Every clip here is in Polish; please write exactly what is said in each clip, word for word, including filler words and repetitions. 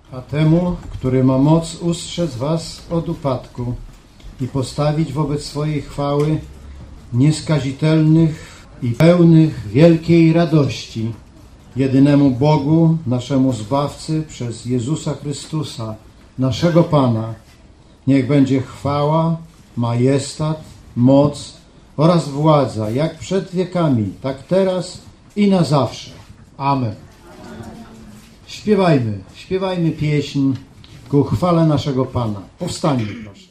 A temu, który ma moc ustrzec was od upadku i postawić wobec swojej chwały nieskazitelnych i pełnych wielkiej radości, jedynemu Bogu, naszemu Zbawcy, przez Jezusa Chrystusa, naszego Pana, niech będzie chwała, majestat, moc oraz władza, jak przed wiekami, tak teraz i na zawsze. Amen. Śpiewajmy, śpiewajmy pieśń ku chwale naszego Pana. Powstańmy, proszę.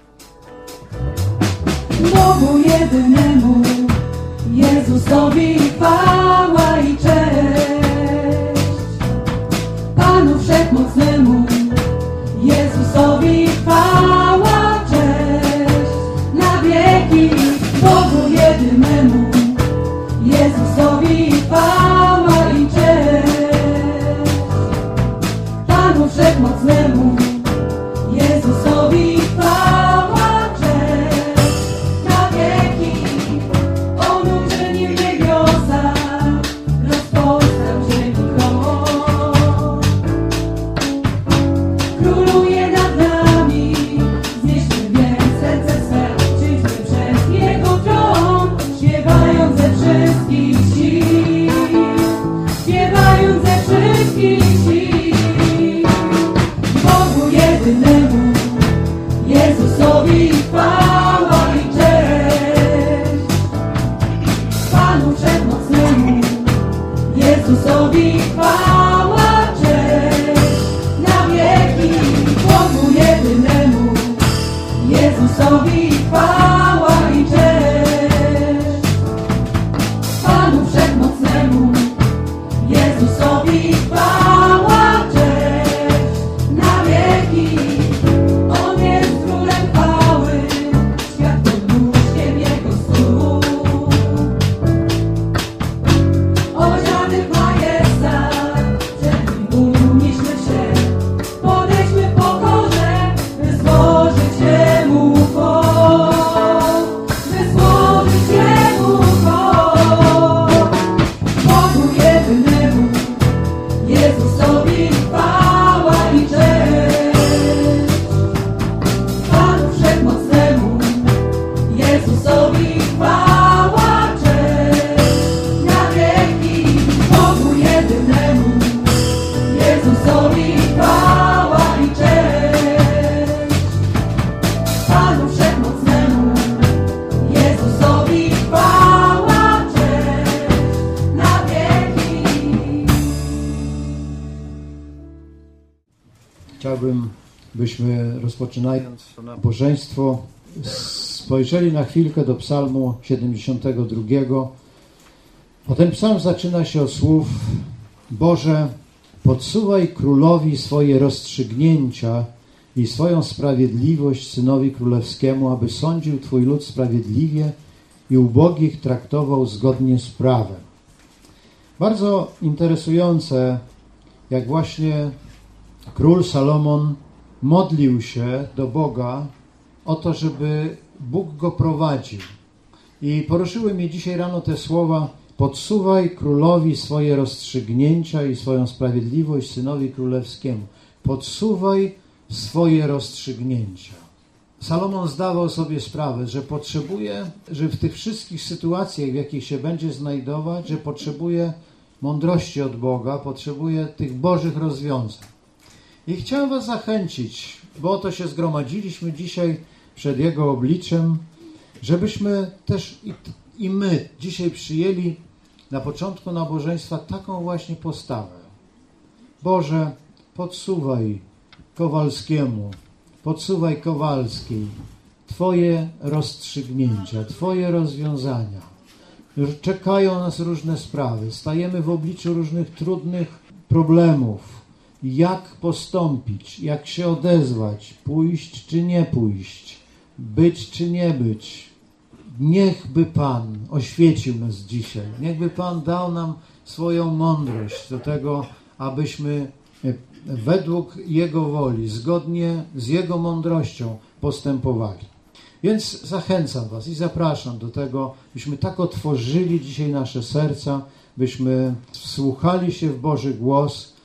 Bogu jedynemu, Jezusowi chwała i cześć. Panu Wszechmocnemu, Jezusowi chwała, cześć. Na wieki Bogu jedynemu, Jezusowi chwała i cześć. Panu Wszechmocnemu, Jezusowi chwała, cześć. Na wieki On uczynił niebiosa, rozpoznał ziemi krąg. Króluje nad nami, znieśmy więc serce swe, czyśmy przez Jego tron, śpiewając ze wszystkich sił, śpiewając ze wszystkich sił. Bogu jedynemu, Jezusowi chwała i cześć. Panu Wszechmocnemu, Jezusowi chwała, cześć. Na wieki Bogu jedynemu, Jezusowi chwała i cześć. Panu Wszechmocnemu, Jezusowi chwała, cześć. Na wieki On jest królem chwały, świat pod nóżkiem Jego stóp. Odziany w majestat, przed Nim unieśmy się, podejdźmy w pokorze, by złożyć Jemu chwałę, by złożyć Jemu chwałę. Bogu jedynemu, Jezusowi chwała i cześć. Panu Wszechmocnemu, Jezusowi chwała, cześć. Na wieki Bogu jedynemu, Jezusowi chwała i cześć. Panu Wszechmocnemu, Jezusowi chwała, cześć. Na wieki. Chciałbym, byśmy rozpoczynając to nabożeństwo spojrzeli na chwilkę do psalmu siedemdziesiątego drugiego. A ten psalm zaczyna się od słów: Boże, podsuwaj królowi swoje rozstrzygnięcia i swoją sprawiedliwość synowi królewskiemu, aby sądził Twój lud sprawiedliwie i ubogich traktował zgodnie z prawem. Bardzo interesujące, jak właśnie król Salomon modlił się do Boga o to, żeby Bóg go prowadził. I poruszyły mnie dzisiaj rano te słowa: podsuwaj królowi swoje rozstrzygnięcia i swoją sprawiedliwość synowi królewskiemu. Podsuwaj swoje rozstrzygnięcia. Salomon zdawał sobie sprawę, że potrzebuje, że w tych wszystkich sytuacjach, w jakich się będzie znajdować, że potrzebuje mądrości od Boga, potrzebuje tych Bożych rozwiązań. I chciałem was zachęcić, bo oto się zgromadziliśmy dzisiaj przed Jego obliczem, żebyśmy też i, i my dzisiaj przyjęli na początku nabożeństwa taką właśnie postawę. Boże, podsuwaj Kowalskiemu, podsuwaj Kowalskiej Twoje rozstrzygnięcia, Twoje rozwiązania. Czekają nas różne sprawy, stajemy w obliczu różnych trudnych problemów. Jak postąpić, jak się odezwać, pójść czy nie pójść, być czy nie być. Niechby Pan oświecił nas dzisiaj, niechby Pan dał nam swoją mądrość do tego, abyśmy według Jego woli, zgodnie z Jego mądrością postępowali. Więc zachęcam was i zapraszam do tego, byśmy tak otworzyli dzisiaj nasze serca, byśmy wsłuchali się w Boży głos,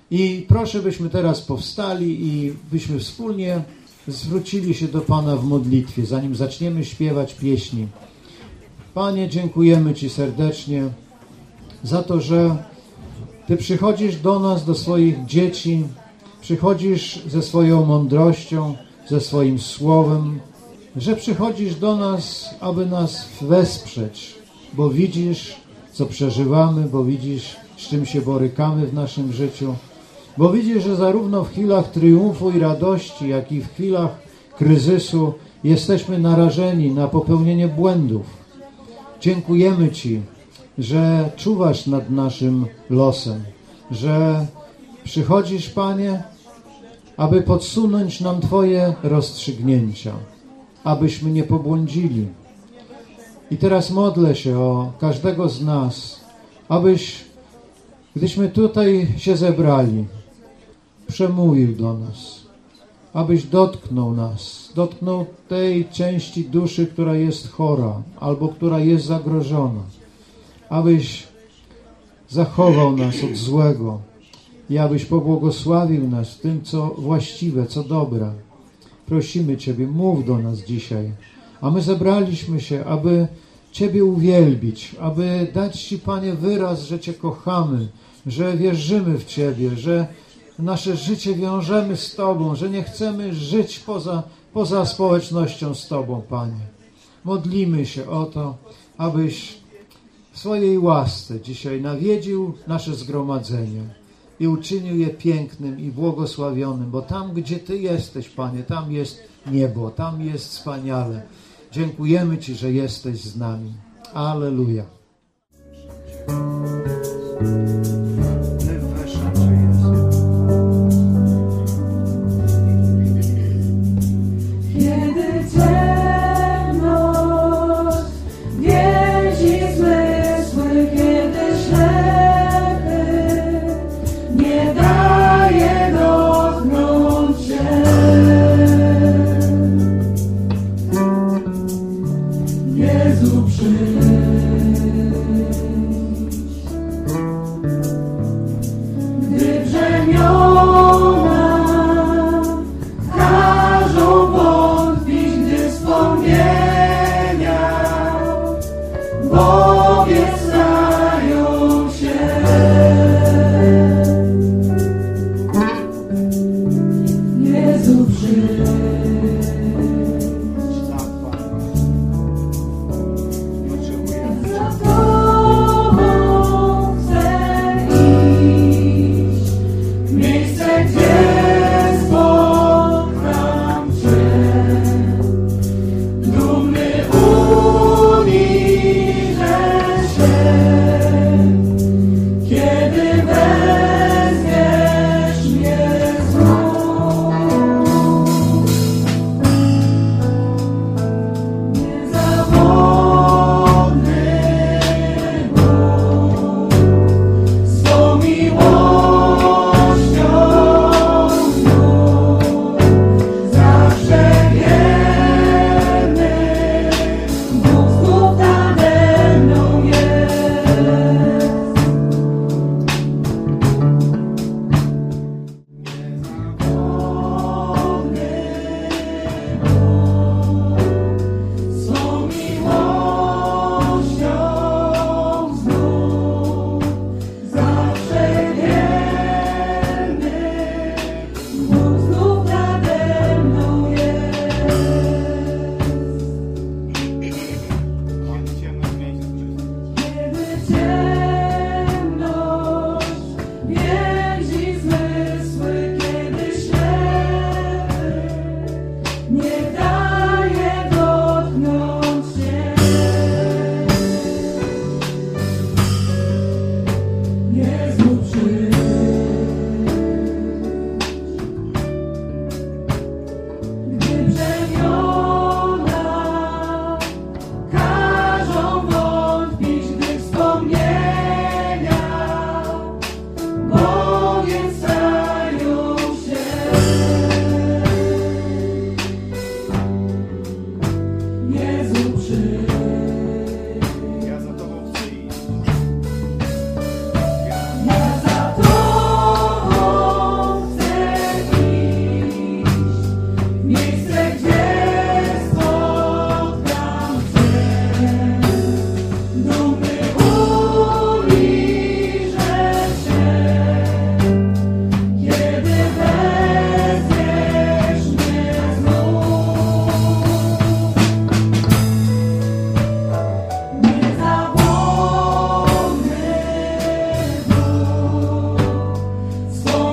I proszę, byśmy teraz powstali i byśmy wspólnie zwrócili się do Pana w modlitwie, zanim zaczniemy śpiewać pieśni. Panie, dziękujemy Ci serdecznie za to, że Ty przychodzisz do nas, do swoich dzieci, przychodzisz ze swoją mądrością, ze swoim słowem, że przychodzisz do nas, aby nas wesprzeć, bo widzisz, co przeżywamy, bo widzisz, z czym się borykamy w naszym życiu, bo widzisz, że zarówno w chwilach triumfu i radości, jak i w chwilach kryzysu jesteśmy narażeni na popełnienie błędów. Dziękujemy Ci, że czuwasz nad naszym losem, że przychodzisz, Panie, aby podsunąć nam Twoje rozstrzygnięcia, abyśmy nie pobłądzili. I teraz modlę się o każdego z nas, abyś, gdyśmy tutaj się zebrali, przemówił do nas, abyś dotknął nas, dotknął tej części duszy, która jest chora albo która jest zagrożona, abyś zachował nas od złego i abyś pobłogosławił nas w tym, co właściwe, co dobre. Prosimy Ciebie, mów do nas dzisiaj, a my zebraliśmy się, aby Ciebie uwielbić, aby dać Ci, Panie, wyraz, że Cię kochamy, że wierzymy w Ciebie, że nasze życie wiążemy z Tobą, że nie chcemy żyć poza, poza społecznością z Tobą, Panie. Modlimy się o to, abyś w swojej łasce dzisiaj nawiedził nasze zgromadzenie i uczynił je pięknym i błogosławionym, bo tam, gdzie Ty jesteś, Panie, tam jest niebo, tam jest wspaniale. Dziękujemy Ci, że jesteś z nami. Alleluja. Kiedy ciemność więzi zmysły, kiedy ślepy nie daje dotknąć się, Jezu, przyjdź. Gdy brzemiona każą wątpić, gdy wspomnienia Bogie stają się, Jezu, przyjdź. Za Tobą chcę iść, w miejsce, gdzie spotkam Cię, dumny uniżę się, kiedy wezwiesz mnie znów. Niezawodny Bóg, swą miłością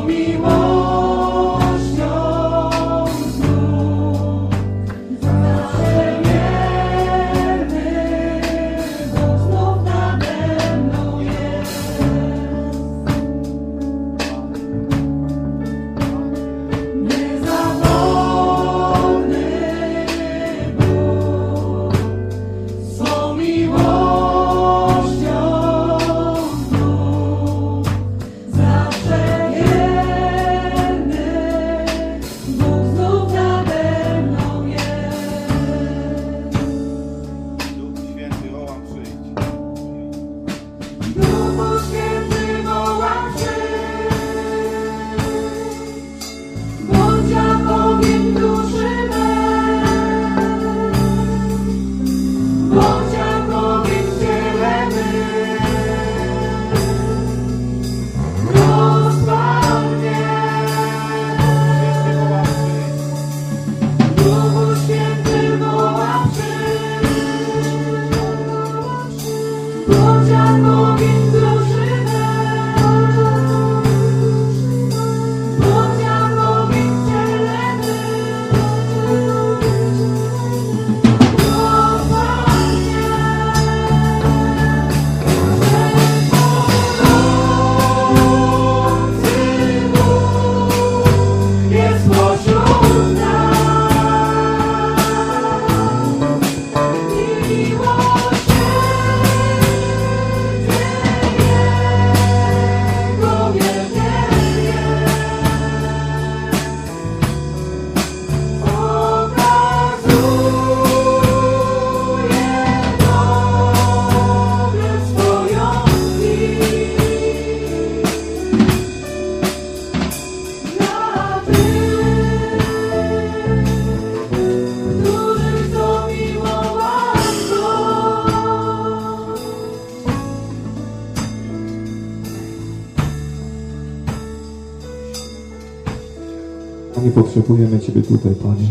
Panie, potrzebujemy Ciebie tutaj, Panie.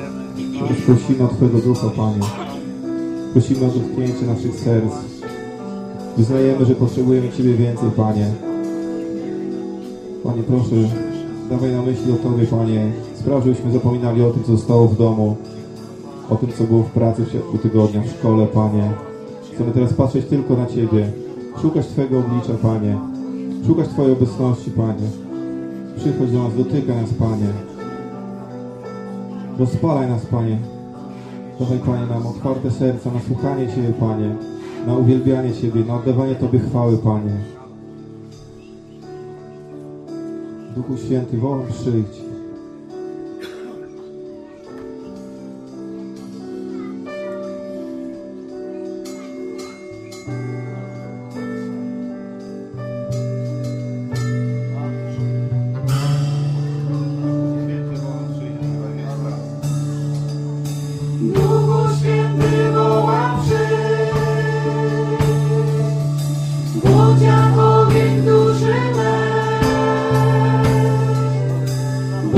Prosimy o Twojego Ducha, Panie. Prosimy o dotknięcie naszych serc. Wyznajemy, że potrzebujemy Ciebie więcej, Panie. Panie, proszę, dawaj na myśli o Tobie, Panie. Spraw, żebyśmy zapominali o tym, co zostało w domu, o tym, co było w pracy w środku tygodnia, w szkole, Panie. Chcemy teraz patrzeć tylko na Ciebie. Szukać Twojego oblicza, Panie. Szukać Twojej obecności, Panie. Przychodź do nas, dotykaj nas, Panie. Rozpalaj nas, Panie. Dawaj, Panie, nam otwarte serca na słuchanie Ciebie, Panie. Na uwielbianie Ciebie, na oddawanie Tobie chwały, Panie. Duchu Święty, wołam, przyjdź. Bądź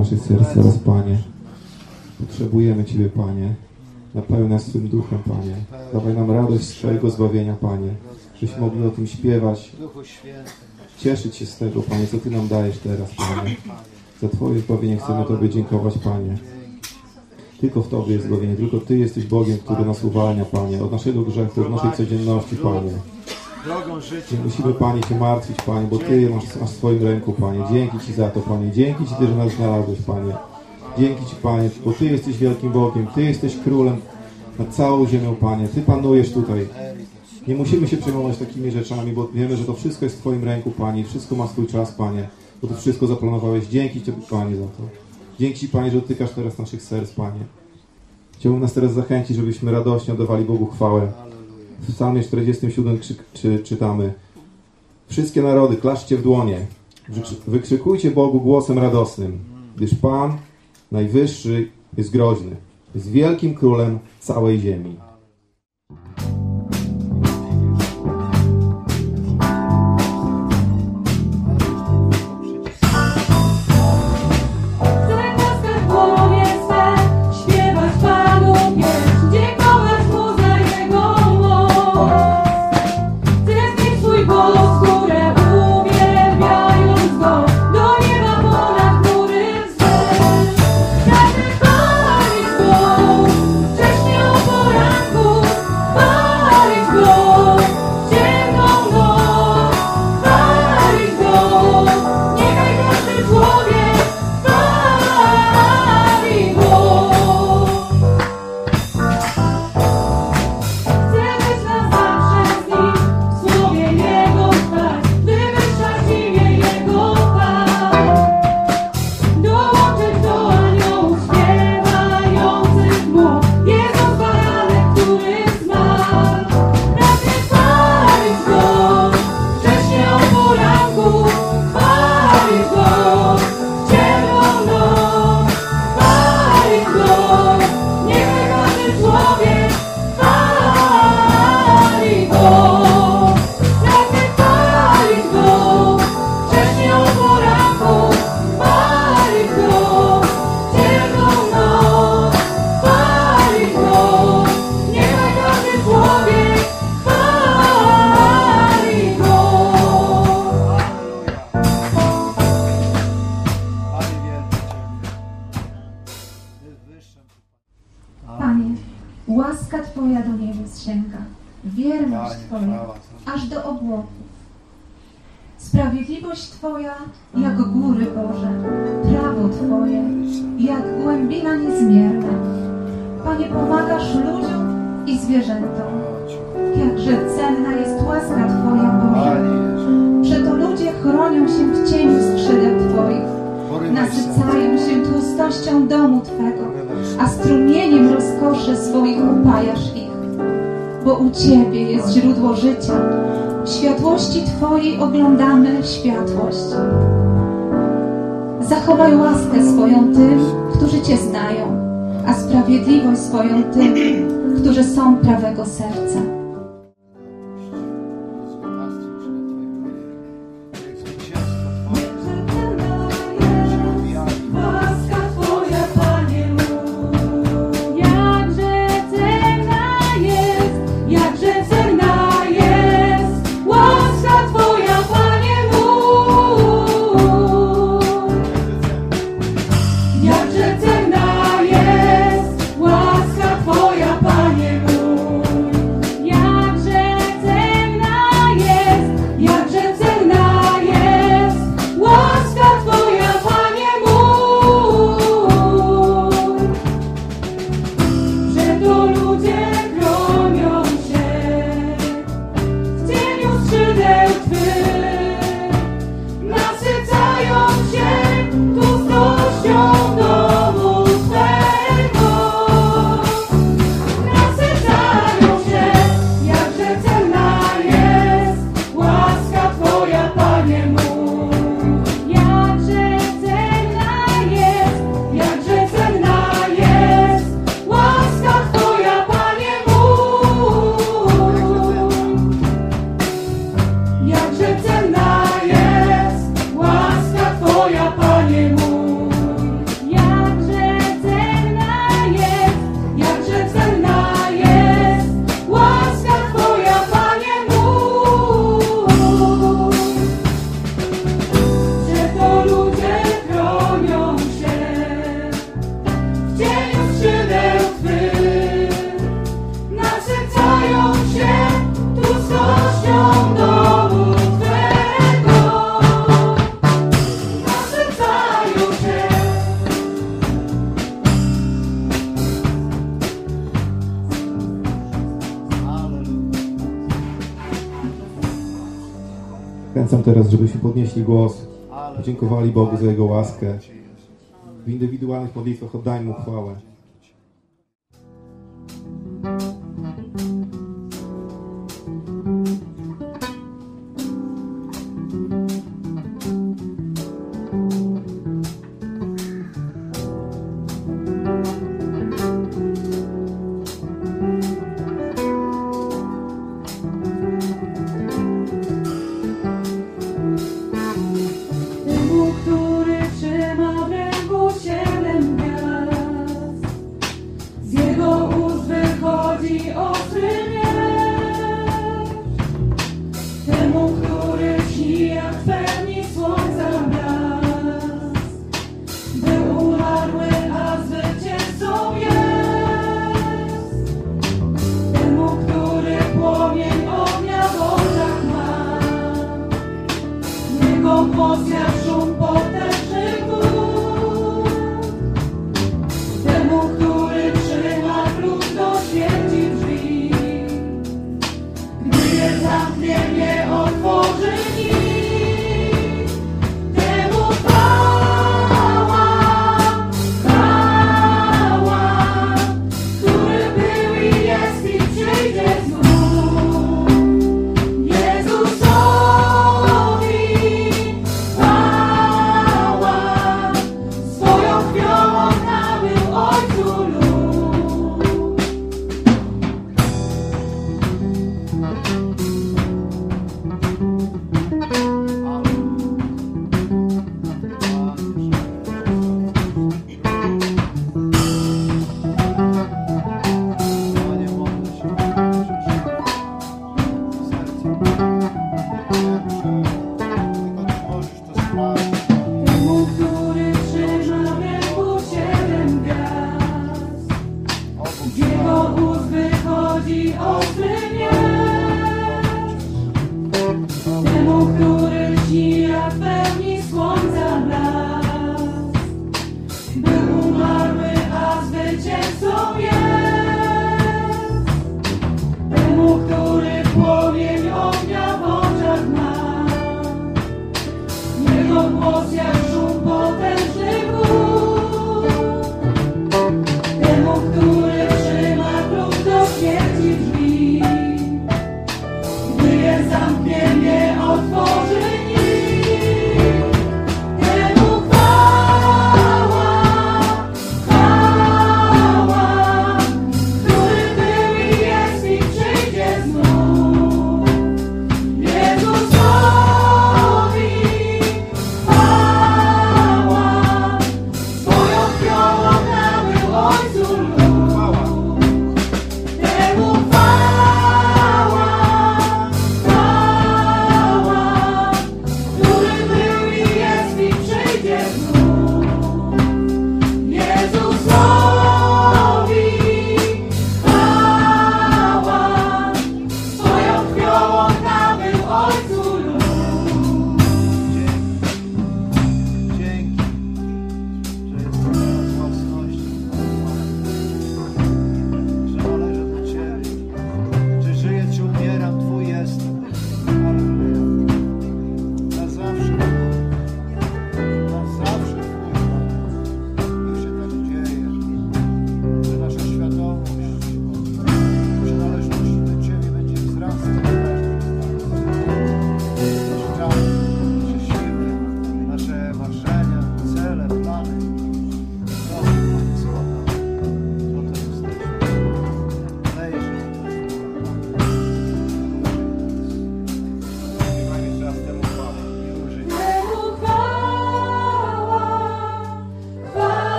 naszych serc teraz, Panie. Potrzebujemy Ciebie, Panie. Napełnij nas swym duchem, Panie. Dawaj nam radość z Twojego zbawienia, Panie. Żebyśmy mogli o tym śpiewać. Cieszyć się z tego, Panie, co Ty nam dajesz teraz, Panie. Za Twoje zbawienie chcemy Tobie dziękować, Panie. Tylko w Tobie jest zbawienie. Tylko Ty jesteś Bogiem, który nas uwalnia, Panie. Od naszego grzechu, od naszej codzienności, Panie. Nie musimy, Panie, Cię martwić, Panie, bo Ty masz, masz w swoim ręku, Panie. Dzięki Ci za to, Panie. Dzięki Ci, że nas znalazłeś, Panie. Dzięki Ci, Panie, bo Ty jesteś wielkim Bogiem. Ty jesteś królem nad całą ziemią, Panie. Ty panujesz tutaj. Nie musimy się przejmować takimi rzeczami, bo wiemy, że to wszystko jest w Twoim ręku, Panie. Wszystko ma swój czas, Panie. Bo Ty wszystko zaplanowałeś. Dzięki Ci, Panie, za to. Dzięki Ci, Panie, że dotykasz teraz naszych serc, Panie. Chciałbym nas teraz zachęcić, żebyśmy radośnie oddawali Bogu chwałę. W psalmie czterdziestym siódmym krzyk, czy, czytamy: wszystkie narody, klaszczcie w dłonie. Wykrzykujcie Bogu głosem radosnym, gdyż Pan Najwyższy jest groźny. Jest wielkim królem całej ziemi. Łaska Twoja do niebios sięga, wierność Twoja aż do obłoków. Sprawiedliwość Twoja jak góry Boże, prawo Twoje jak głębina niezmierna. Panie, pomagasz ludziom i zwierzętom. Jakże cenna jest łaska Twoja, Boże. Przeto ludzie chronią się w cieniu skrzydeł Twoich, nasycają się tłustością domu Twego, a strumieniem rozkoszy swoich upajasz ich. Bo u Ciebie jest źródło życia, w światłości Twojej oglądamy światłość. Zachowaj łaskę swoją tym, którzy Cię znają, a sprawiedliwość swoją tym, którzy są prawego serca. Ja dzień od skrzydeł Twych. Nasycają się ludzkością domu Twego. Nasycają się. Zachęcam teraz, żebyśmy podnieśli głos, podziękowali Bogu za Jego łaskę. W indywidualnych modlitwach oddajmy Mu chwałę. Temu, który trzyma w ręku siedem gwiazd,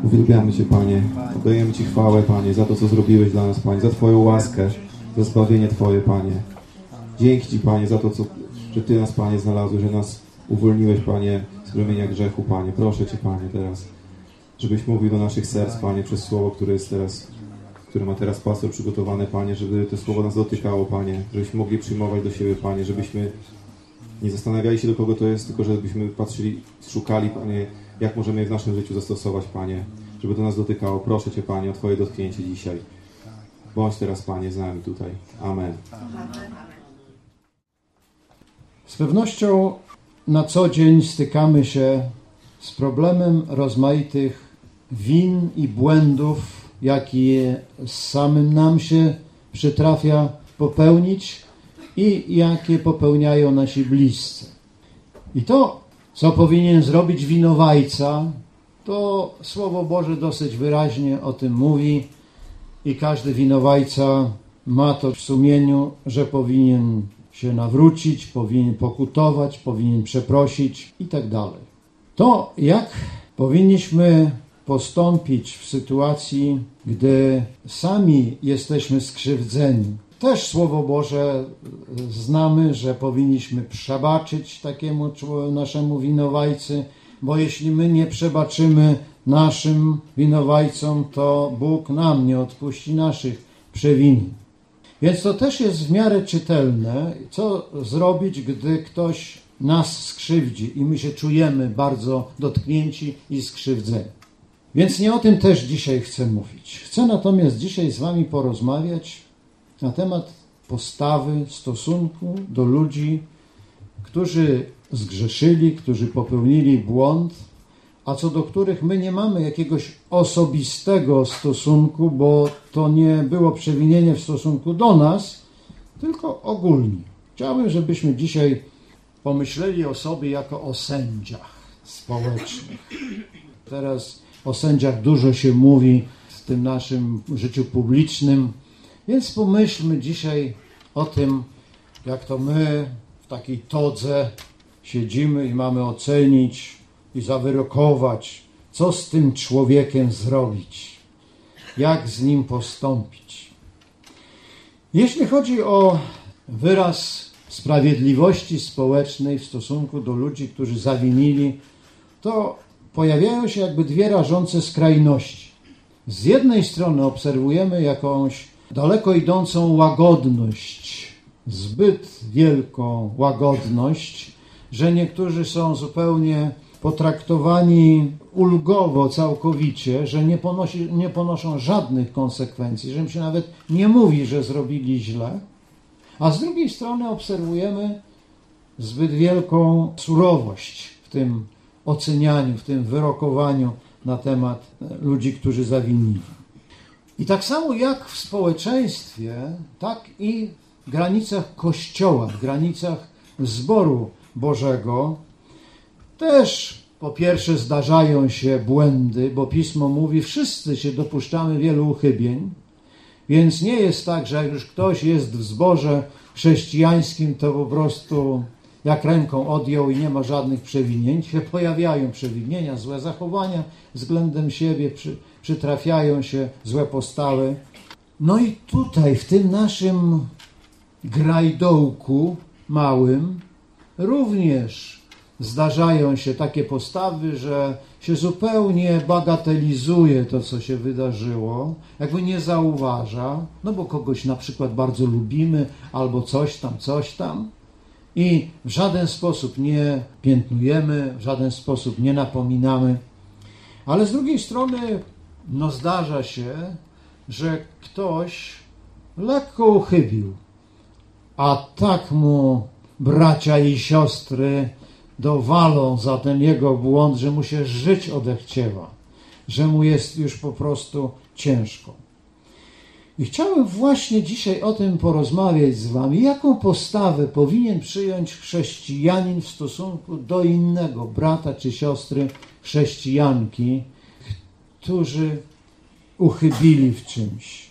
Uwielbiamy Cię, Panie. Oddajemy Ci chwałę, Panie, za to, co zrobiłeś dla nas, Panie, za Twoją łaskę, za zbawienie Twoje, Panie. Dzięki Ci, Panie, za to, co, że Ty nas, Panie, znalazłeś, że nas uwolniłeś, Panie, z brzemienia grzechu, Panie. Proszę Cię, Panie, teraz, żebyś mówił do naszych serc, Panie, przez słowo, które jest teraz, które ma teraz pastor przygotowany, Panie, żeby to słowo nas dotykało, Panie, żebyśmy mogli przyjmować do siebie, Panie, żebyśmy nie zastanawiali się, do kogo to jest, tylko żebyśmy patrzyli, szukali, Panie, jak możemy je w naszym życiu zastosować, Panie, żeby to nas dotykało. Proszę Cię, Panie, o Twoje dotknięcie dzisiaj. Bądź teraz, Panie, z nami tutaj. Amen. Z pewnością na co dzień stykamy się z problemem rozmaitych win i błędów, jakie samym nam się przytrafia popełnić i jakie popełniają nasi bliscy. I to, co powinien zrobić winowajca, to Słowo Boże dosyć wyraźnie o tym mówi i każdy winowajca ma to w sumieniu, że powinien się nawrócić, powinien pokutować, powinien przeprosić i tak dalej. To, jak powinniśmy postąpić w sytuacji, gdy sami jesteśmy skrzywdzeni. Też Słowo Boże znamy, że powinniśmy przebaczyć takiemu naszemu winowajcy, bo jeśli my nie przebaczymy naszym winowajcom, to Bóg nam nie odpuści naszych przewinień. Więc to też jest w miarę czytelne, co zrobić, gdy ktoś nas skrzywdzi i my się czujemy bardzo dotknięci i skrzywdzeni. Więc nie o tym też dzisiaj chcę mówić. Chcę natomiast dzisiaj z wami porozmawiać na temat postawy, stosunku do ludzi, którzy zgrzeszyli, którzy popełnili błąd, a co do których my nie mamy jakiegoś osobistego stosunku, bo to nie było przewinienie w stosunku do nas, tylko ogólnie. Chciałbym, żebyśmy dzisiaj pomyśleli o sobie jako o sędziach społecznych. Teraz o sędziach dużo się mówi w tym naszym życiu publicznym, więc pomyślmy dzisiaj o tym, jak to my w takiej todze siedzimy i mamy ocenić i zawyrokować, co z tym człowiekiem zrobić, jak z nim postąpić. Jeśli chodzi o wyraz sprawiedliwości społecznej w stosunku do ludzi, którzy zawinili, to pojawiają się jakby dwie rażące skrajności. Z jednej strony obserwujemy jakąś daleko idącą łagodność, zbyt wielką łagodność, że niektórzy są zupełnie potraktowani ulgowo całkowicie, że nie, ponosi, nie ponoszą żadnych konsekwencji, że im się nawet nie mówi, że zrobili źle. A z drugiej strony obserwujemy zbyt wielką surowość w tym ocenianiu, w tym wyrokowaniu na temat ludzi, którzy zawinili. I tak samo jak w społeczeństwie, tak i w granicach Kościoła, w granicach zboru Bożego też po pierwsze zdarzają się błędy, bo Pismo mówi, wszyscy się dopuszczamy wielu uchybień, więc nie jest tak, że jak już ktoś jest w zborze chrześcijańskim, to po prostu jak ręką odjął i nie ma żadnych przewinień. Się pojawiają przewinienia, złe zachowania względem siebie, przy, przytrafiają się złe postawy. No i tutaj, w tym naszym grajdołku małym, również zdarzają się takie postawy, że się zupełnie bagatelizuje to, co się wydarzyło, jakby nie zauważa, no bo kogoś na przykład bardzo lubimy, albo coś tam, coś tam i w żaden sposób nie piętnujemy, w żaden sposób nie napominamy. Ale z drugiej strony, no zdarza się, że ktoś lekko uchybił, a tak mu bracia i siostry dowalą za ten jego błąd, że mu się żyć odechciewa, że mu jest już po prostu ciężko. I chciałem właśnie dzisiaj o tym porozmawiać z wami, jaką postawę powinien przyjąć chrześcijanin w stosunku do innego brata czy siostry chrześcijanki, którzy uchybili w czymś.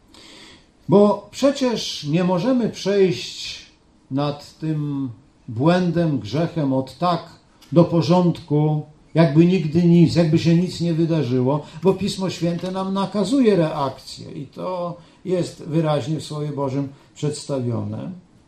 Bo przecież nie możemy przejść nad tym błędem, grzechem od tak do porządku jakby nigdy nic, jakby się nic nie wydarzyło, bo Pismo Święte nam nakazuje reakcję i to jest wyraźnie w Słowie Bożym przedstawione.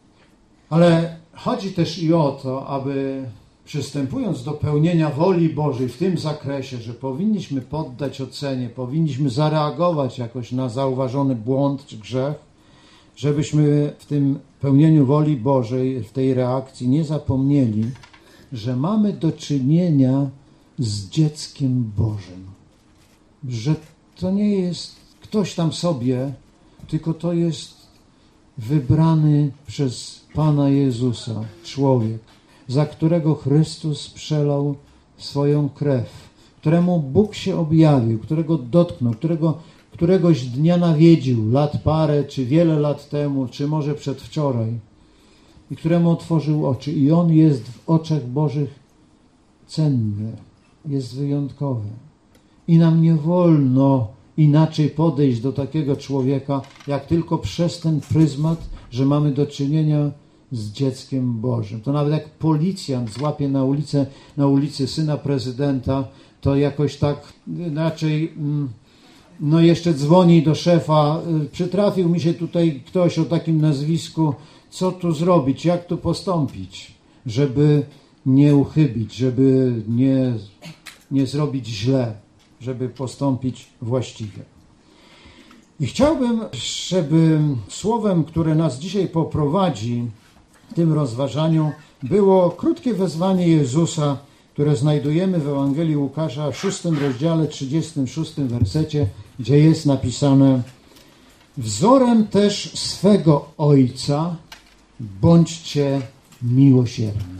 Ale chodzi też i o to, aby przystępując do pełnienia woli Bożej w tym zakresie, że powinniśmy poddać ocenie, powinniśmy zareagować jakoś na zauważony błąd czy grzech, żebyśmy w tym pełnieniu woli Bożej, w tej reakcji nie zapomnieli, że mamy do czynienia z dzieckiem Bożym. Że to nie jest ktoś tam sobie, tylko to jest wybrany przez Pana Jezusa człowiek, za którego Chrystus przelał swoją krew, któremu Bóg się objawił, którego dotknął, którego któregoś dnia nawiedził, lat parę, czy wiele lat temu, czy może przedwczoraj, i któremu otworzył oczy. I on jest w oczach Bożych cenny, jest wyjątkowy. I nam nie wolno inaczej podejść do takiego człowieka, jak tylko przez ten pryzmat, że mamy do czynienia z dzieckiem Bożym. To nawet jak policjant złapie na ulicę, na ulicy syna prezydenta, to jakoś tak raczej no jeszcze dzwoni do szefa, przytrafił mi się tutaj ktoś o takim nazwisku, co tu zrobić, jak tu postąpić, żeby nie uchybić, żeby nie, nie zrobić źle, żeby postąpić właściwie. I chciałbym, żeby słowem, które nas dzisiaj poprowadzi w tym rozważaniu, było krótkie wezwanie Jezusa, które znajdujemy w Ewangelii Łukasza w szóstym rozdziale, trzydziestym szóstym wersecie, gdzie jest napisane: wzorem też swego Ojca bądźcie miłosierni.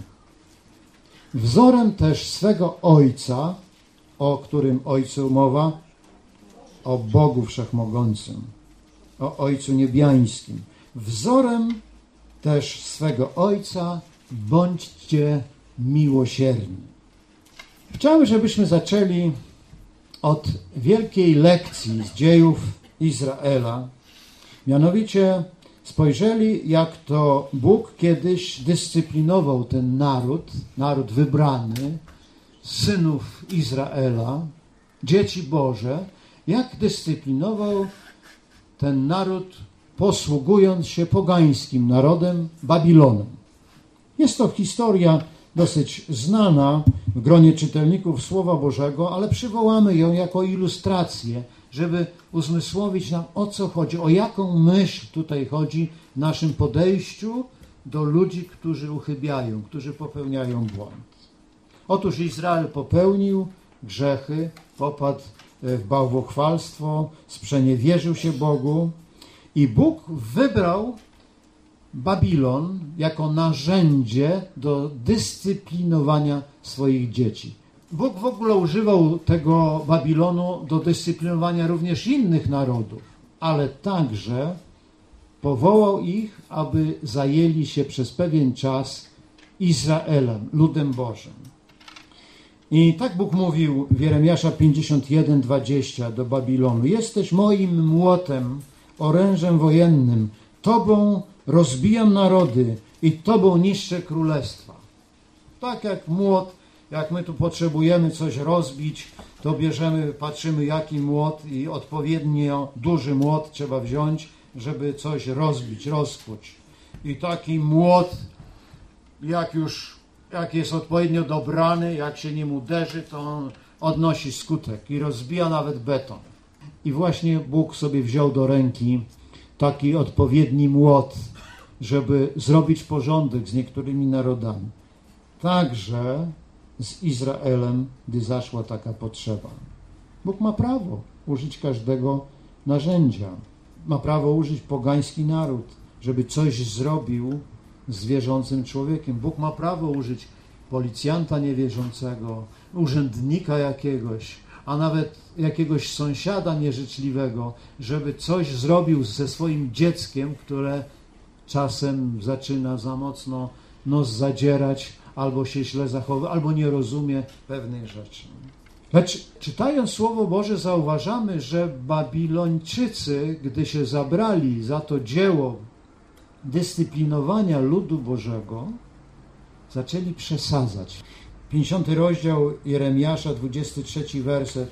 Wzorem też swego Ojca, o którym Ojcu mowa? O Bogu Wszechmogącym, o Ojcu Niebiańskim. Wzorem też swego Ojca bądźcie miłosierni. Chciałbym, żebyśmy zaczęli od wielkiej lekcji z dziejów Izraela. Mianowicie spojrzeli, jak to Bóg kiedyś dyscyplinował ten naród, naród wybrany, synów Izraela, dzieci Boże, jak dyscyplinował ten naród, posługując się pogańskim narodem, Babilonem. Jest to historia dosyć znana w gronie czytelników Słowa Bożego, ale przywołamy ją jako ilustrację, żeby uzmysłowić nam, o co chodzi, o jaką myśl tutaj chodzi w naszym podejściu do ludzi, którzy uchybiają, którzy popełniają błąd. Otóż Izrael popełnił grzechy, popadł w bałwochwalstwo, sprzeniewierzył się Bogu i Bóg wybrał Babilon jako narzędzie do dyscyplinowania swoich dzieci. Bóg w ogóle używał tego Babilonu do dyscyplinowania również innych narodów, ale także powołał ich, aby zajęli się przez pewien czas Izraelem, ludem Bożym. I tak Bóg mówił w Jeremiasza pięćdziesiąt jeden, dwadzieścia do Babilonu: jesteś moim młotem, orężem wojennym, tobą rozbijam narody i tobą niszczę królestwa. Tak jak młot, jak my tu potrzebujemy coś rozbić, to bierzemy, patrzymy jaki młot i odpowiednio duży młot trzeba wziąć, żeby coś rozbić, rozkuć. I taki młot, jak już, jak jest odpowiednio dobrany, jak się nim uderzy, to on odnosi skutek i rozbija nawet beton. I właśnie Bóg sobie wziął do ręki taki odpowiedni młot, żeby zrobić porządek z niektórymi narodami. Także z Izraelem, gdy zaszła taka potrzeba. Bóg ma prawo użyć każdego narzędzia. Ma prawo użyć pogański naród, żeby coś zrobił z wierzącym człowiekiem. Bóg ma prawo użyć policjanta niewierzącego, urzędnika jakiegoś, a nawet jakiegoś sąsiada nieżyczliwego, żeby coś zrobił ze swoim dzieckiem, które czasem zaczyna za mocno nos zadzierać, albo się źle zachowywać, albo nie rozumie pewnych rzeczy. Lecz czytając Słowo Boże zauważamy, że Babilończycy, gdy się zabrali za to dzieło dyscyplinowania ludu Bożego, zaczęli przesadzać. pięćdziesiąty rozdział Jeremiasza, dwudziesty trzeci werset.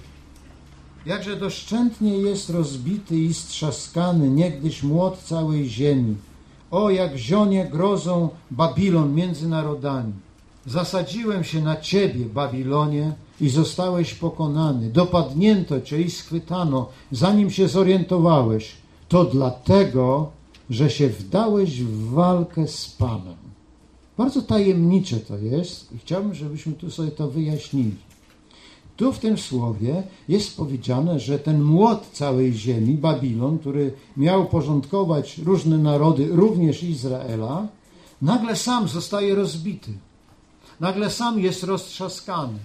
Jakże doszczętnie jest rozbity i strzaskany niegdyś młot całej ziemi. O, jak zionie grozą Babilon między narodami. Zasadziłem się na ciebie, Babilonie, i zostałeś pokonany. Dopadnięto cię i schwytano, zanim się zorientowałeś. To dlatego, że się wdałeś w walkę z Panem. Bardzo tajemnicze to jest i chciałbym, żebyśmy tu sobie to wyjaśnili. Tu w tym słowie jest powiedziane, że ten młot całej ziemi, Babilon, który miał porządkować różne narody, również Izraela, nagle sam zostaje rozbity. Nagle sam jest roztrzaskany.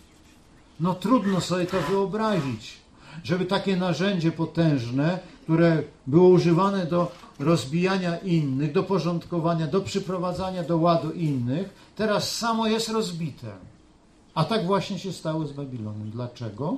No trudno sobie to wyobrazić, żeby takie narzędzie potężne, które było używane do rozbijania innych, do porządkowania, do przyprowadzania do ładu innych, teraz samo jest rozbite. A tak właśnie się stało z Babilonem. Dlaczego?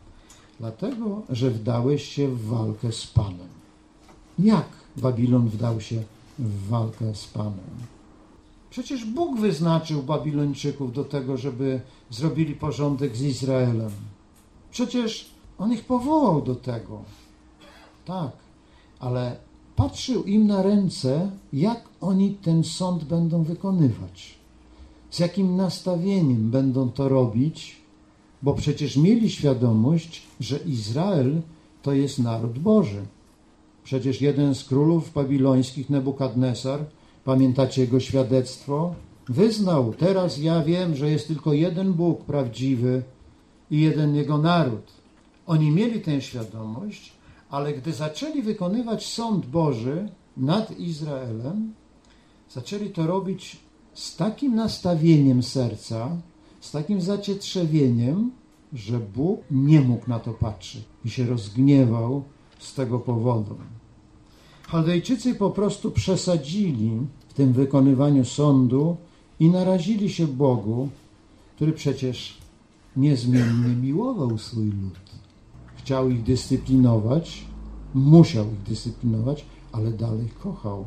Dlatego, że wdałeś się w walkę z Panem. Jak Babilon wdał się w walkę z Panem? Przecież Bóg wyznaczył Babilończyków do tego, żeby zrobili porządek z Izraelem. Przecież On ich powołał do tego. Tak, ale patrzył im na ręce, jak oni ten sąd będą wykonywać. Z jakim nastawieniem będą to robić, bo przecież mieli świadomość, że Izrael to jest naród Boży. Przecież jeden z królów babilońskich, Nebukadnesar, pamiętacie jego świadectwo? Wyznał, teraz ja wiem, że jest tylko jeden Bóg prawdziwy i jeden Jego naród. Oni mieli tę świadomość, ale gdy zaczęli wykonywać sąd Boży nad Izraelem, zaczęli to robić z takim nastawieniem serca, z takim zacietrzewieniem, że Bóg nie mógł na to patrzeć i się rozgniewał z tego powodu. Chaldejczycy po prostu przesadzili w tym wykonywaniu sądu i narazili się Bogu, który przecież niezmiennie miłował swój lud. Chciał ich dyscyplinować, musiał ich dyscyplinować, ale dalej kochał.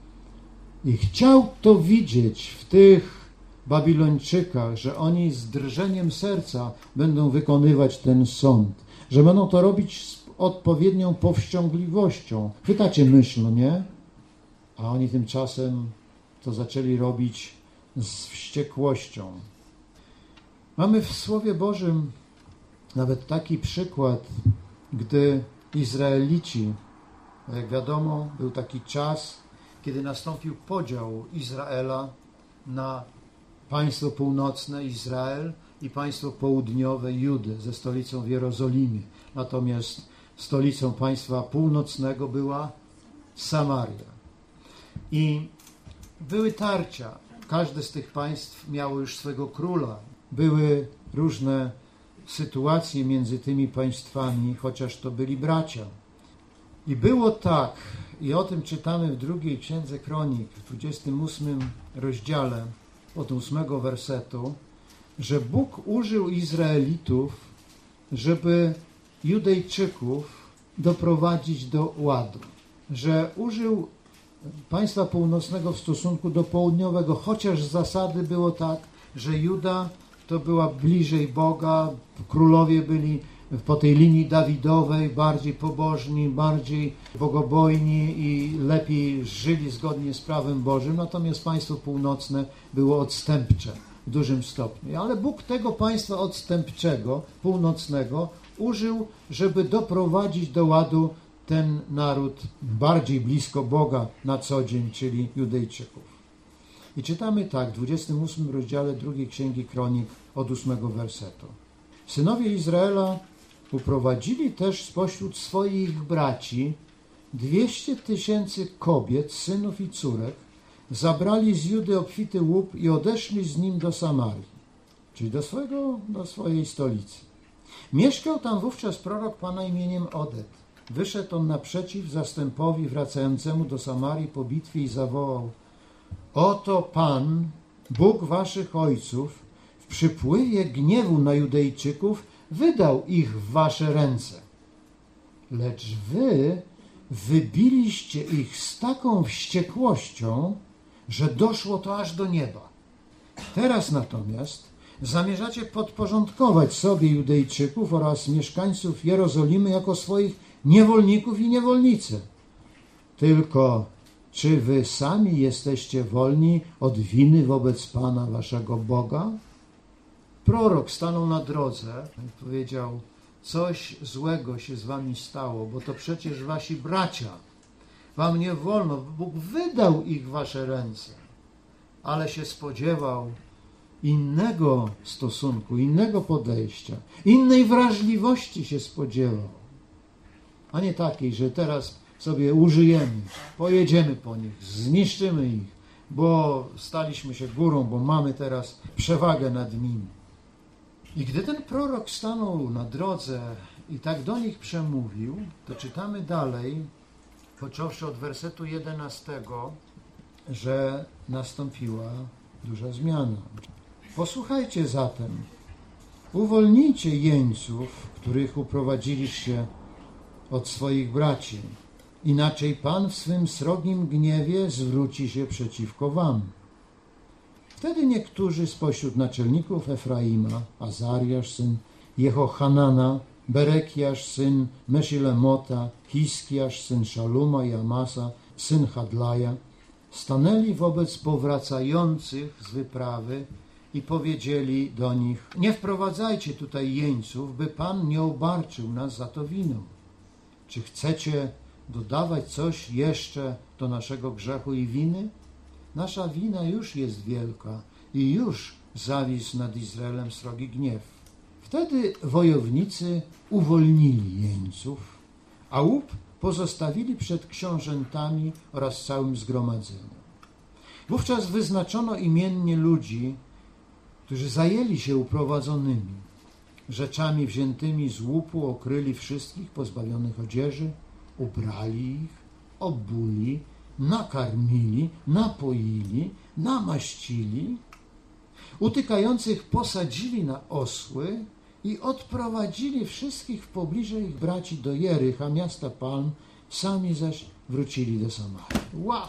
I chciał to widzieć w tych Babilończykach, że oni z drżeniem serca będą wykonywać ten sąd, że będą to robić z odpowiednią powściągliwością. Chwytacie myśl, no nie? A oni tymczasem to zaczęli robić z wściekłością. Mamy w Słowie Bożym nawet taki przykład, gdy Izraelici, jak wiadomo, był taki czas, kiedy nastąpił podział Izraela na państwo północne Izrael i państwo południowe Judy ze stolicą w Jerozolimie. Natomiast stolicą państwa północnego była Samaria. I były tarcia. Każde z tych państw miało już swego króla. Były różne sytuacje między tymi państwami, chociaż to byli bracia. I było tak, i o tym czytamy w drugiej Księdze Kronik, w dwudziestym ósmym rozdziale, od ósmego wersetu, że Bóg użył Izraelitów, żeby Judejczyków doprowadzić do ładu. Że użył państwa północnego w stosunku do południowego, chociaż z zasady było tak, że Juda to była bliżej Boga, królowie byli po tej linii Dawidowej bardziej pobożni, bardziej bogobojni i lepiej żyli zgodnie z prawem Bożym, natomiast państwo północne było odstępcze w dużym stopniu. Ale Bóg tego państwa odstępczego, północnego, użył, żeby doprowadzić do ładu ten naród bardziej blisko Boga na co dzień, czyli Judejczyków. I czytamy tak w dwudziestym ósmym rozdziale drugiej Księgi Kronik od ósmego wersetu. Synowie Izraela uprowadzili też spośród swoich braci dwieście tysięcy kobiet, synów i córek, zabrali z Judy obfity łup i odeszli z nim do Samarii, czyli do, swojego, do swojej stolicy. Mieszkał tam wówczas prorok Pana imieniem Odet. Wyszedł on naprzeciw zastępowi wracającemu do Samarii po bitwie i zawołał: oto Pan, Bóg waszych ojców, w przypływie gniewu na Judejczyków wydał ich w wasze ręce. Lecz wy wybiliście ich z taką wściekłością, że doszło to aż do nieba. Teraz natomiast Zamierzacie podporządkować sobie Judejczyków oraz mieszkańców Jerozolimy jako swoich niewolników i niewolnice. Tylko czy wy sami jesteście wolni od winy wobec Pana waszego Boga? Prorok stanął na drodze i powiedział: coś złego się z wami stało, bo to przecież wasi bracia. Wam nie wolno, Bóg wydał ich w wasze ręce, ale się spodziewał innego stosunku, innego podejścia, innej wrażliwości się spodziewał, a nie takiej, że teraz sobie użyjemy, pojedziemy po nich, zniszczymy ich, bo staliśmy się górą, bo mamy teraz przewagę nad nimi. I gdy ten prorok stanął na drodze i tak do nich przemówił, to czytamy dalej, począwszy od wersetu jedenastego, że nastąpiła duża zmiana. Posłuchajcie zatem, uwolnijcie jeńców, których uprowadziliście od swoich braci, inaczej Pan w swym srogim gniewie zwróci się przeciwko wam. Wtedy niektórzy spośród naczelników Efraima, Azariasz syn Jehohanana, Berekiasz syn Meszilemota, Hiskiasz syn Szaluma i Amasa syn Hadlaja, stanęli wobec powracających z wyprawy i powiedzieli do nich: nie wprowadzajcie tutaj jeńców, by Pan nie obarczył nas za to winą. Czy chcecie dodawać coś jeszcze do naszego grzechu i winy? Nasza wina już jest wielka i już zawisł nad Izraelem srogi gniew. Wtedy wojownicy uwolnili jeńców, a łup pozostawili przed książętami oraz całym zgromadzeniem. Wówczas wyznaczono imiennie ludzi, którzy zajęli się uprowadzonymi. Rzeczami wziętymi z łupu okryli wszystkich pozbawionych odzieży, ubrali ich, obuli, nakarmili, napoili, namaścili. Utykających posadzili na osły i odprowadzili wszystkich w pobliże ich braci do Jericha, miasta Palm, sami zaś wrócili do Samarii. Wow!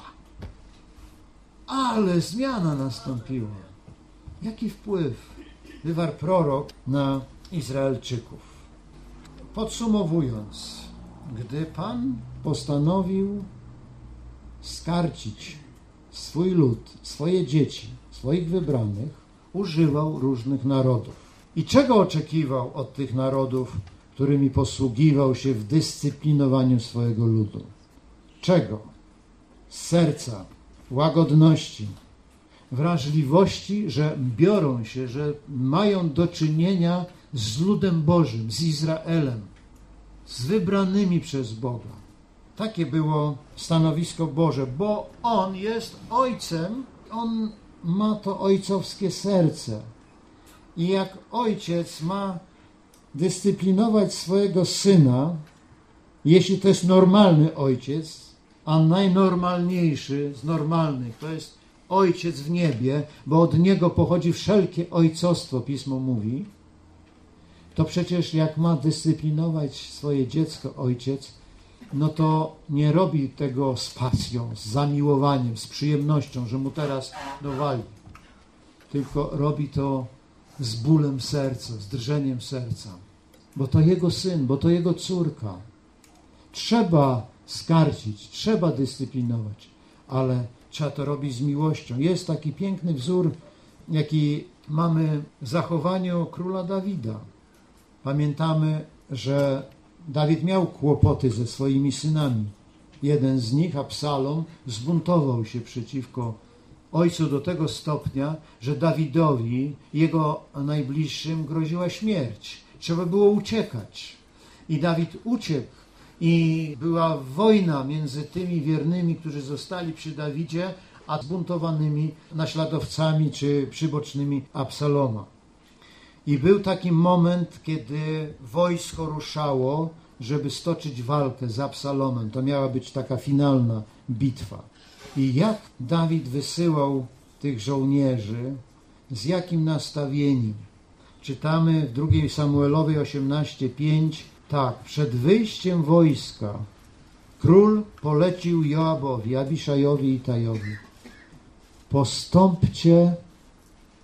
Ale zmiana nastąpiła. Jaki wpływ wywarł prorok na Izraelczyków? Podsumowując, gdy Pan postanowił skarcić swój lud, swoje dzieci, swoich wybranych, używał różnych narodów. I czego oczekiwał od tych narodów, którymi posługiwał się w dyscyplinowaniu swojego ludu? Czego? Serca, łagodności, wrażliwości, że biorą się, że mają do czynienia z ludem Bożym, z Izraelem, z wybranymi przez Boga. Takie było stanowisko Boże, bo On jest Ojcem, On ma to ojcowskie serce. I jak ojciec ma dyscyplinować swojego syna, jeśli to jest normalny ojciec, a najnormalniejszy z normalnych to jest Ojciec w niebie, bo od Niego pochodzi wszelkie ojcostwo, Pismo mówi, to przecież jak ma dyscyplinować swoje dziecko ojciec, no to nie robi tego z pasją, z zamiłowaniem, z przyjemnością, że mu teraz dowali, tylko robi to z bólem serca, z drżeniem serca, bo to jego syn, bo to jego córka. Trzeba skarcić, trzeba dyscyplinować, ale trzeba to robić z miłością. Jest taki piękny wzór, jaki mamy w zachowaniu króla Dawida. Pamiętamy, że Dawid miał kłopoty ze swoimi synami. Jeden z nich, Absalom, zbuntował się przeciwko ojcu do tego stopnia, że Dawidowi, jego najbliższym, groziła śmierć. Trzeba było uciekać. I Dawid uciekł. I była wojna między tymi wiernymi, którzy zostali przy Dawidzie, a zbuntowanymi naśladowcami czy przybocznymi Absaloma. I był taki moment, kiedy wojsko ruszało, żeby stoczyć walkę z Absalomem. To miała być taka finalna bitwa. I jak Dawid wysyłał tych żołnierzy, z jakim nastawieniem? Czytamy w drugiej Samuelowej osiemnaście pięć. Tak, przed wyjściem wojska król polecił Joabowi, Abiszajowi i Itajowi: postąpcie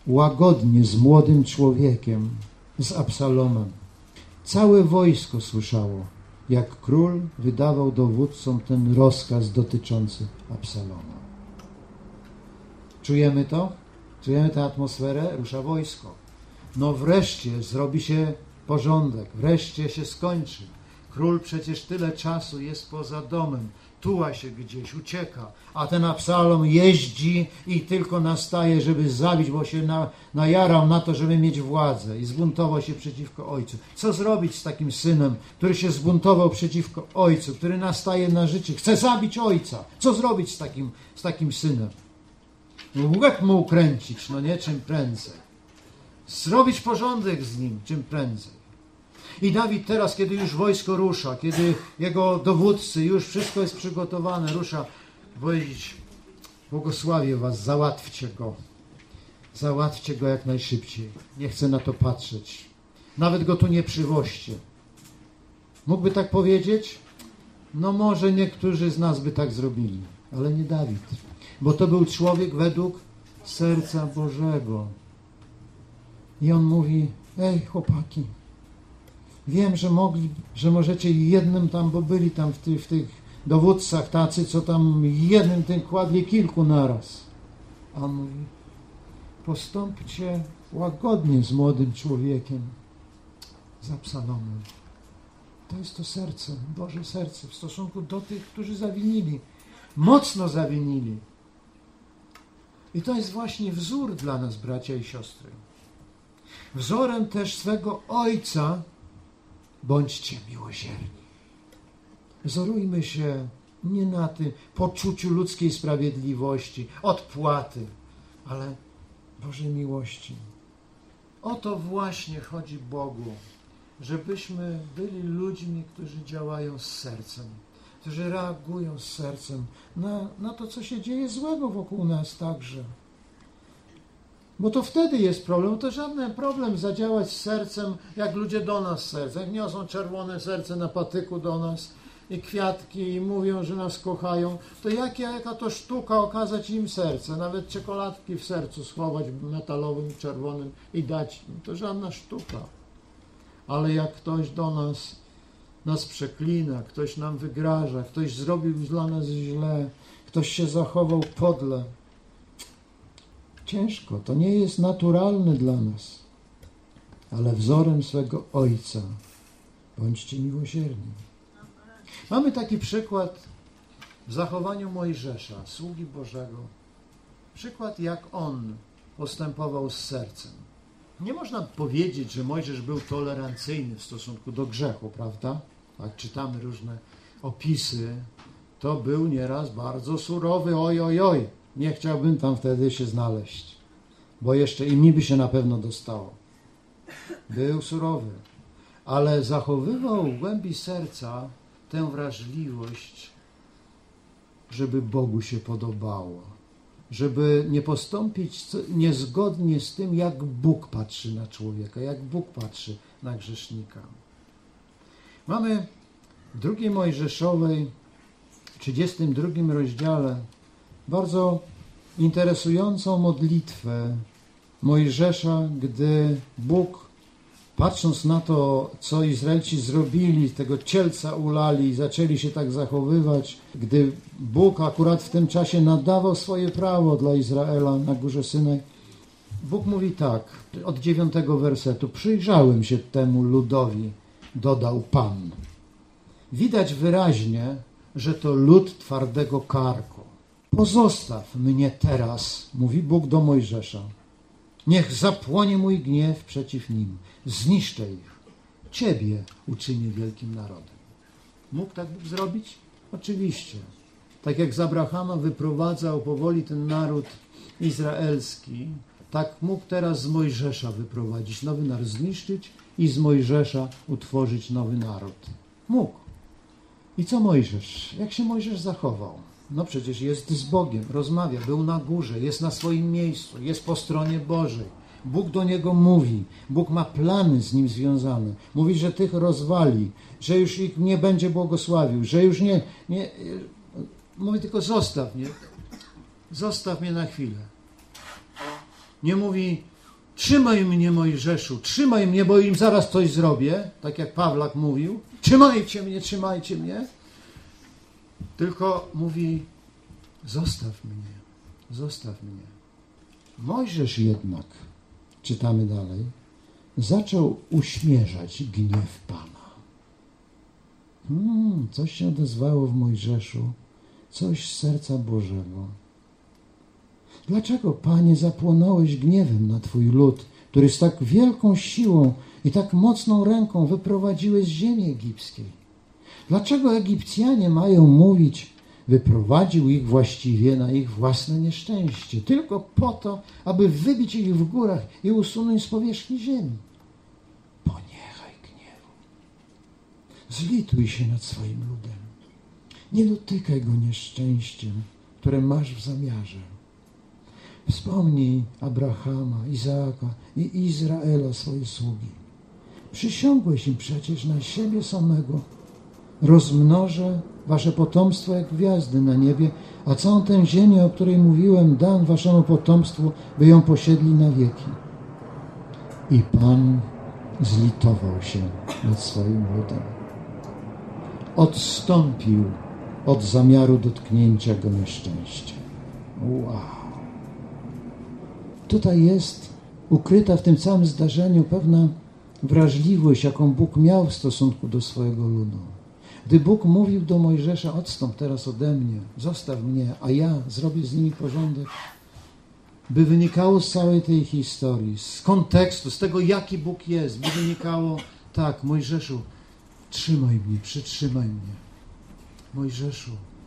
łagodnie z młodym człowiekiem, z Absalomem. Całe wojsko słyszało, jak król wydawał dowódcom ten rozkaz dotyczący Absaloma. Czujemy to? Czujemy tę atmosferę? Rusza wojsko. No wreszcie zrobi się porządek, wreszcie się skończy. Król przecież tyle czasu jest poza domem, tuła się gdzieś, ucieka, a ten Absalom jeździ i tylko nastaje, żeby zabić, bo się na, najarał na to, żeby mieć władzę i zbuntował się przeciwko ojcu. Co zrobić z takim synem, który się zbuntował przeciwko ojcu, który nastaje na życie, chce zabić ojca? Co zrobić z takim, z takim synem? Łeb mu ukręcić, no nie, czym prędzej. Zrobić porządek z nim, czym prędzej. I Dawid teraz, kiedy już wojsko rusza, kiedy jego dowódcy, już wszystko jest przygotowane, rusza, powiedzieć: błogosławię was, załatwcie go. Załatwcie go jak najszybciej. Nie chcę na to patrzeć. Nawet go tu nie przywoźcie. Mógłby tak powiedzieć? No może niektórzy z nas by tak zrobili, ale nie Dawid. Bo to był człowiek według serca Bożego. I on mówi: ej chłopaki, wiem, że mogli, że możecie jednym tam, bo byli tam w tych, w tych dowódcach tacy, co tam jednym tym kładli kilku naraz. A on mówi: postąpcie łagodnie z młodym człowiekiem, z Absalomem. To jest to serce, Boże serce w stosunku do tych, którzy zawinili. Mocno zawinili. I to jest właśnie wzór dla nas, bracia i siostry. Wzorem też swego Ojca bądźcie miłosierni. Wzorujmy się nie na tym poczuciu ludzkiej sprawiedliwości, odpłaty, ale Bożej miłości. O to właśnie chodzi Bogu, żebyśmy byli ludźmi, którzy działają z sercem, którzy reagują z sercem na, na to, co się dzieje złego wokół nas także. Bo to wtedy jest problem. To żaden problem zadziałać z sercem, jak ludzie do nas sercem. Niosą czerwone serce na patyku do nas i kwiatki i mówią, że nas kochają. To jaka, jaka to sztuka okazać im serce. Nawet czekoladki w sercu schować metalowym, czerwonym i dać im. To żadna sztuka. Ale jak ktoś do nas nas przeklina, ktoś nam wygraża, ktoś zrobił dla nas źle, ktoś się zachował podle, ciężko, to nie jest naturalne dla nas, ale wzorem swego Ojca bądźcie miłosierni. Mamy taki przykład w zachowaniu Mojżesza, sługi Bożego. Przykład, jak on postępował z sercem. Nie można powiedzieć, że Mojżesz był tolerancyjny w stosunku do grzechu, prawda? Jak czytamy różne opisy, to był nieraz bardzo surowy, oj, oj, oj. Nie chciałbym tam wtedy się znaleźć, bo jeszcze i mi by się na pewno dostało. Był surowy, ale zachowywał w głębi serca tę wrażliwość, żeby Bogu się podobało, żeby nie postąpić niezgodnie z tym, jak Bóg patrzy na człowieka, jak Bóg patrzy na grzesznika. Mamy w drugiej Mojżeszowej, w trzydziestym drugim rozdziale, bardzo interesującą modlitwę Mojżesza, gdy Bóg, patrząc na to, co Izraelici zrobili, tego cielca ulali i zaczęli się tak zachowywać, gdy Bóg akurat w tym czasie nadawał swoje prawo dla Izraela na górze Synaj, Bóg mówi tak, od dziewiątego wersetu: przyjrzałem się temu ludowi, dodał Pan. Widać wyraźnie, że to lud twardego karku. Pozostaw mnie teraz, mówi Bóg do Mojżesza. Niech zapłonie mój gniew przeciw nim. Zniszczę ich. Ciebie uczynię wielkim narodem. Mógł tak Bóg zrobić? Oczywiście. Tak jak z Abrahama wyprowadzał powoli ten naród izraelski, tak mógł teraz z Mojżesza wyprowadzić nowy naród, zniszczyć i z Mojżesza utworzyć nowy naród. Mógł. I co Mojżesz? Jak się Mojżesz zachował? No przecież jest z Bogiem, rozmawia, był na górze, jest na swoim miejscu, jest po stronie Bożej. Bóg do niego mówi, Bóg ma plany z nim związane. Mówi, że tych rozwali, że już ich nie będzie błogosławił, że już nie... nie mówi tylko: zostaw mnie, zostaw mnie na chwilę. Nie mówi: trzymaj mnie, Mojżeszu, trzymaj mnie, bo im zaraz coś zrobię, tak jak Pawlak mówił, trzymajcie mnie, trzymajcie mnie, tylko mówi, zostaw mnie, zostaw mnie. Mojżesz jednak, czytamy dalej, zaczął uśmierzać gniew Pana. Hmm, coś się odezwało w Mojżeszu, coś z serca Bożego. Dlaczego, Panie, zapłonąłeś gniewem na Twój lud, który z tak wielką siłą i tak mocną ręką wyprowadziłeś z ziemi egipskiej? Dlaczego Egipcjanie mają mówić, wyprowadził ich właściwie na ich własne nieszczęście, tylko po to, aby wybić ich w górach i usunąć z powierzchni ziemi? Poniechaj gniewu. Zlituj się nad swoim ludem. Nie dotykaj go nieszczęściem, które masz w zamiarze. Wspomnij Abrahama, Izaaka i Izraela, swoje sługi. Przysiągłeś im przecież na siebie samego. Rozmnożę wasze potomstwo jak gwiazdy na niebie, a całą tę ziemię, o której mówiłem, dam waszemu potomstwu, by ją posiedli na wieki. I Pan zlitował się nad swoim ludem. Odstąpił od zamiaru dotknięcia go nieszczęściem. Wow! Tutaj jest ukryta w tym całym zdarzeniu pewna wrażliwość, jaką Bóg miał w stosunku do swojego ludu. Gdy Bóg mówił do Mojżesza, odstąp teraz ode mnie, zostaw mnie, a ja zrobię z nimi porządek, by wynikało z całej tej historii, z kontekstu, z tego, jaki Bóg jest, by wynikało, tak, Mojżeszu, trzymaj mnie, przytrzymaj mnie. Mojżeszu,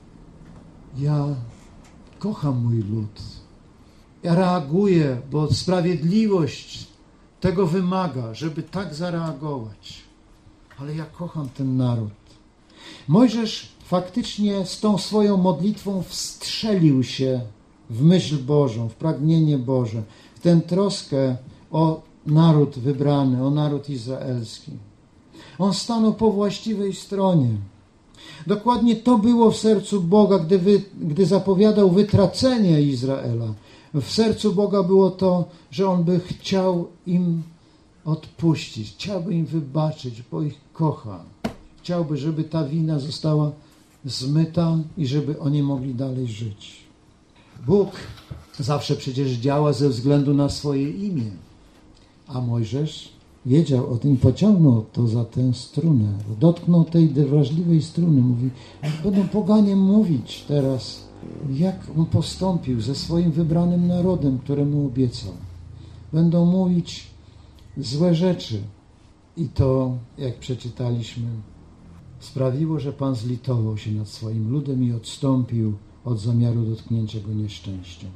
ja kocham mój lud. Ja reaguję, bo sprawiedliwość tego wymaga, żeby tak zareagować. Ale ja kocham ten naród. Mojżesz faktycznie z tą swoją modlitwą wstrzelił się w myśl Bożą, w pragnienie Boże, w tę troskę o naród wybrany, o naród izraelski. On stanął po właściwej stronie. Dokładnie to było w sercu Boga, gdy, wy, gdy zapowiadał wytracenie Izraela. W sercu Boga było to, że On by chciał im odpuścić, chciałby im wybaczyć, bo ich kocha. Chciałby, żeby ta wina została zmyta i żeby oni mogli dalej żyć. Bóg zawsze przecież działa ze względu na swoje imię. A Mojżesz wiedział o tym, pociągnął to za tę strunę. Dotknął tej wrażliwej struny. Mówi, będą poganie mówić teraz, jak on postąpił ze swoim wybranym narodem, któremu obiecał. Będą mówić złe rzeczy. I to, jak przeczytaliśmy, sprawiło, że Pan zlitował się nad swoim ludem i odstąpił od zamiaru dotknięcia go nieszczęściem.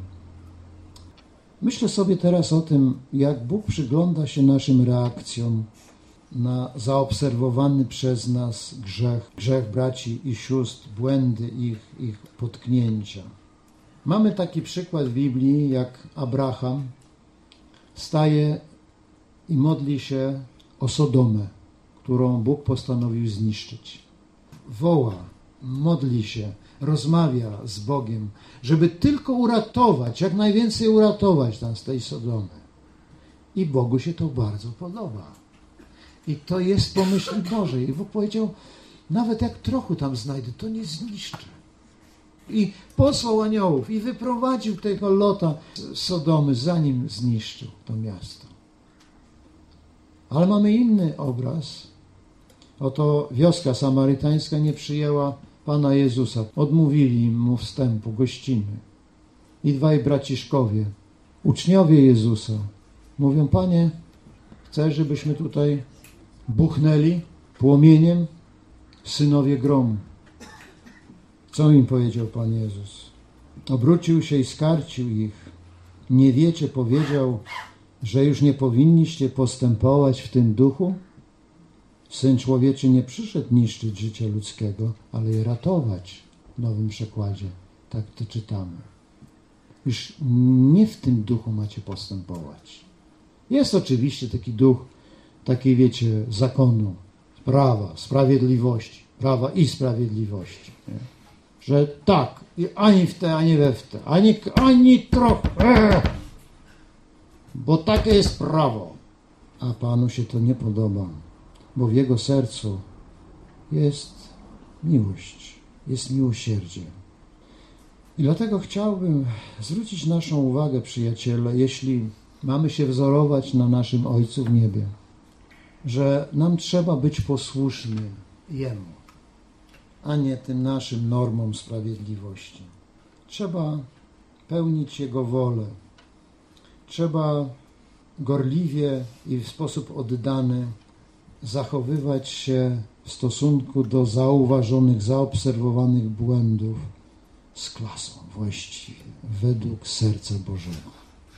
Myślę sobie teraz o tym, jak Bóg przygląda się naszym reakcjom na zaobserwowany przez nas grzech, grzech braci i sióstr, błędy ich, ich potknięcia. Mamy taki przykład w Biblii, jak Abraham staje i modli się o Sodomę, którą Bóg postanowił zniszczyć. Woła, modli się, rozmawia z Bogiem, żeby tylko uratować, jak najwięcej uratować tam z tej Sodomy. I Bogu się to bardzo podoba. I to jest po myśli Bożej. I Bóg powiedział, nawet jak trochę tam znajdę, to nie zniszczę. I posłał aniołów i wyprowadził tego Lota z Sodomy, zanim zniszczył to miasto. Ale mamy inny obraz. Oto wioska samarytańska nie przyjęła Pana Jezusa. Odmówili mu wstępu, gościny. I dwaj braciszkowie, uczniowie Jezusa, mówią, Panie, chcesz, żebyśmy tutaj buchnęli płomieniem? Synowie gromu. Co im powiedział Pan Jezus? Obrócił się i skarcił ich. Nie wiecie, powiedział, że już nie powinniście postępować w tym duchu? Syn Człowieczy nie przyszedł niszczyć życia ludzkiego, ale je ratować. W Nowym Przekładzie. Tak to czytamy. Już nie w tym duchu macie postępować. Jest oczywiście taki duch, takiej, wiecie, zakonu, prawa, sprawiedliwości, prawa i sprawiedliwości. Nie? Że tak, ani w te, ani we w te, ani, ani trochę. Eee! bo takie jest prawo. A Panu się to nie podoba, bo w Jego sercu jest miłość, jest miłosierdzie. I dlatego chciałbym zwrócić naszą uwagę, przyjaciele, jeśli mamy się wzorować na naszym Ojcu w niebie, że nam trzeba być posłusznym Jemu, a nie tym naszym normom sprawiedliwości. Trzeba pełnić Jego wolę. Trzeba gorliwie i w sposób oddany zachowywać się w stosunku do zauważonych, zaobserwowanych błędów z klasą właściwie, według serca Bożego.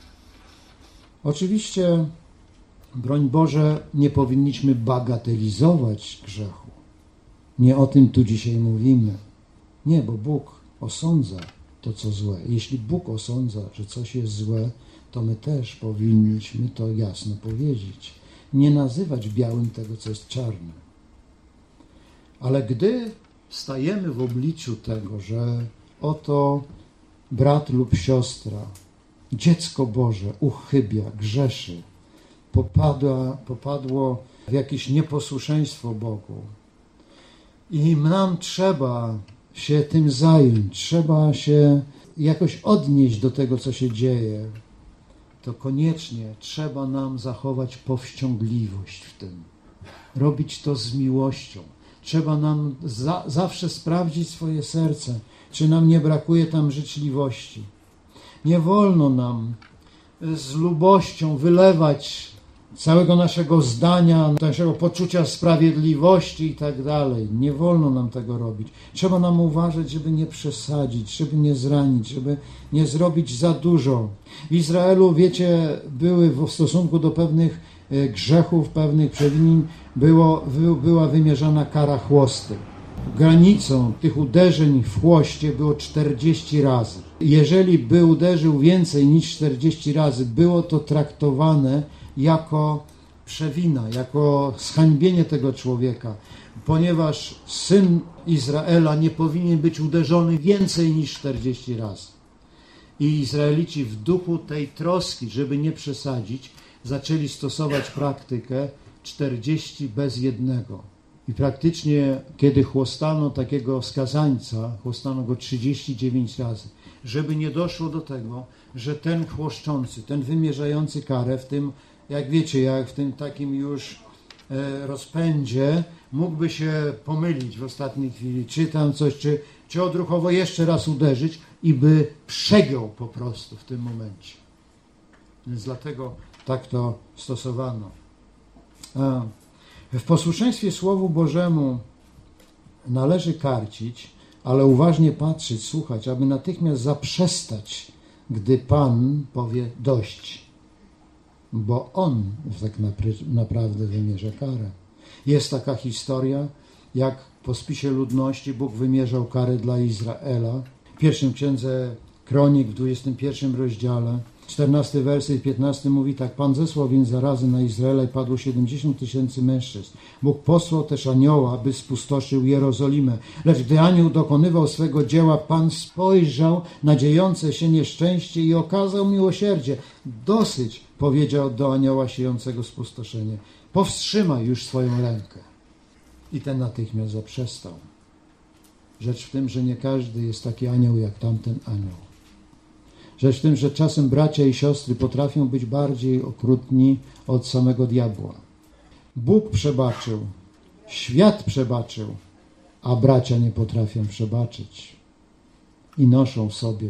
Oczywiście, broń Boże, nie powinniśmy bagatelizować grzechu. Nie o tym tu dzisiaj mówimy. Nie, bo Bóg osądza to, co złe. Jeśli Bóg osądza, że coś jest złe, to my też powinniśmy to jasno powiedzieć. Nie nazywać białym tego, co jest czarne. Ale gdy stajemy w obliczu tego, że oto brat lub siostra, dziecko Boże uchybia, grzeszy, popadła, popadło w jakieś nieposłuszeństwo Bogu i nam trzeba się tym zająć, trzeba się jakoś odnieść do tego, co się dzieje, to koniecznie trzeba nam zachować powściągliwość w tym. Robić to z miłością. Trzeba nam za, zawsze sprawdzić swoje serce, czy nam nie brakuje tam życzliwości. Nie wolno nam z lubością wylewać całego naszego zdania, naszego poczucia sprawiedliwości i tak dalej. Nie wolno nam tego robić. Trzeba nam uważać, żeby nie przesadzić, żeby nie zranić, żeby nie zrobić za dużo. W Izraelu, wiecie, były w stosunku do pewnych grzechów, pewnych przewinień, było, była wymierzana kara chłosty. Granicą tych uderzeń w chłoście było czterdzieści razy. Jeżeli by uderzył więcej niż czterdzieści razy, było to traktowane jako przewina, jako zhańbienie tego człowieka, ponieważ syn Izraela nie powinien być uderzony więcej niż czterdzieści razy. I Izraelici w duchu tej troski, żeby nie przesadzić, zaczęli stosować praktykę czterdzieści bez jednego. I praktycznie, kiedy chłostano takiego skazańca, chłostano go trzydzieści dziewięć razy, żeby nie doszło do tego, że ten chłoszczący, ten wymierzający karę w tym, jak wiecie, jak w tym takim już e, rozpędzie, mógłby się pomylić w ostatniej chwili, czy tam coś, czy, czy odruchowo jeszcze raz uderzyć i by przegiął po prostu w tym momencie. Więc dlatego tak to stosowano. A w posłuszeństwie Słowu Bożemu należy karcić, ale uważnie patrzeć, słuchać, aby natychmiast zaprzestać, gdy Pan powie dość. Bo On tak naprawdę wymierza karę. Jest taka historia, jak po spisie ludności Bóg wymierzał karę dla Izraela. W pierwszym księdze Kronik, w dwudziestym pierwszym rozdziale, czternasty werset i piętnasty mówi tak: Pan zesłał więc zarazy na Izraela i padło siedemdziesiąt tysięcy mężczyzn. Bóg posłał też anioła, by spustoszył Jerozolimę. Lecz gdy anioł dokonywał swego dzieła, Pan spojrzał na dziejące się nieszczęście i okazał miłosierdzie. Dosyć, powiedział do anioła siejącego spustoszenie. Powstrzymaj już swoją rękę. I ten natychmiast zaprzestał. Rzecz w tym, że nie każdy jest taki anioł jak tamten anioł. Rzecz w tym, że czasem bracia i siostry potrafią być bardziej okrutni od samego diabła. Bóg przebaczył, świat przebaczył, a bracia nie potrafią przebaczyć. I noszą w sobie.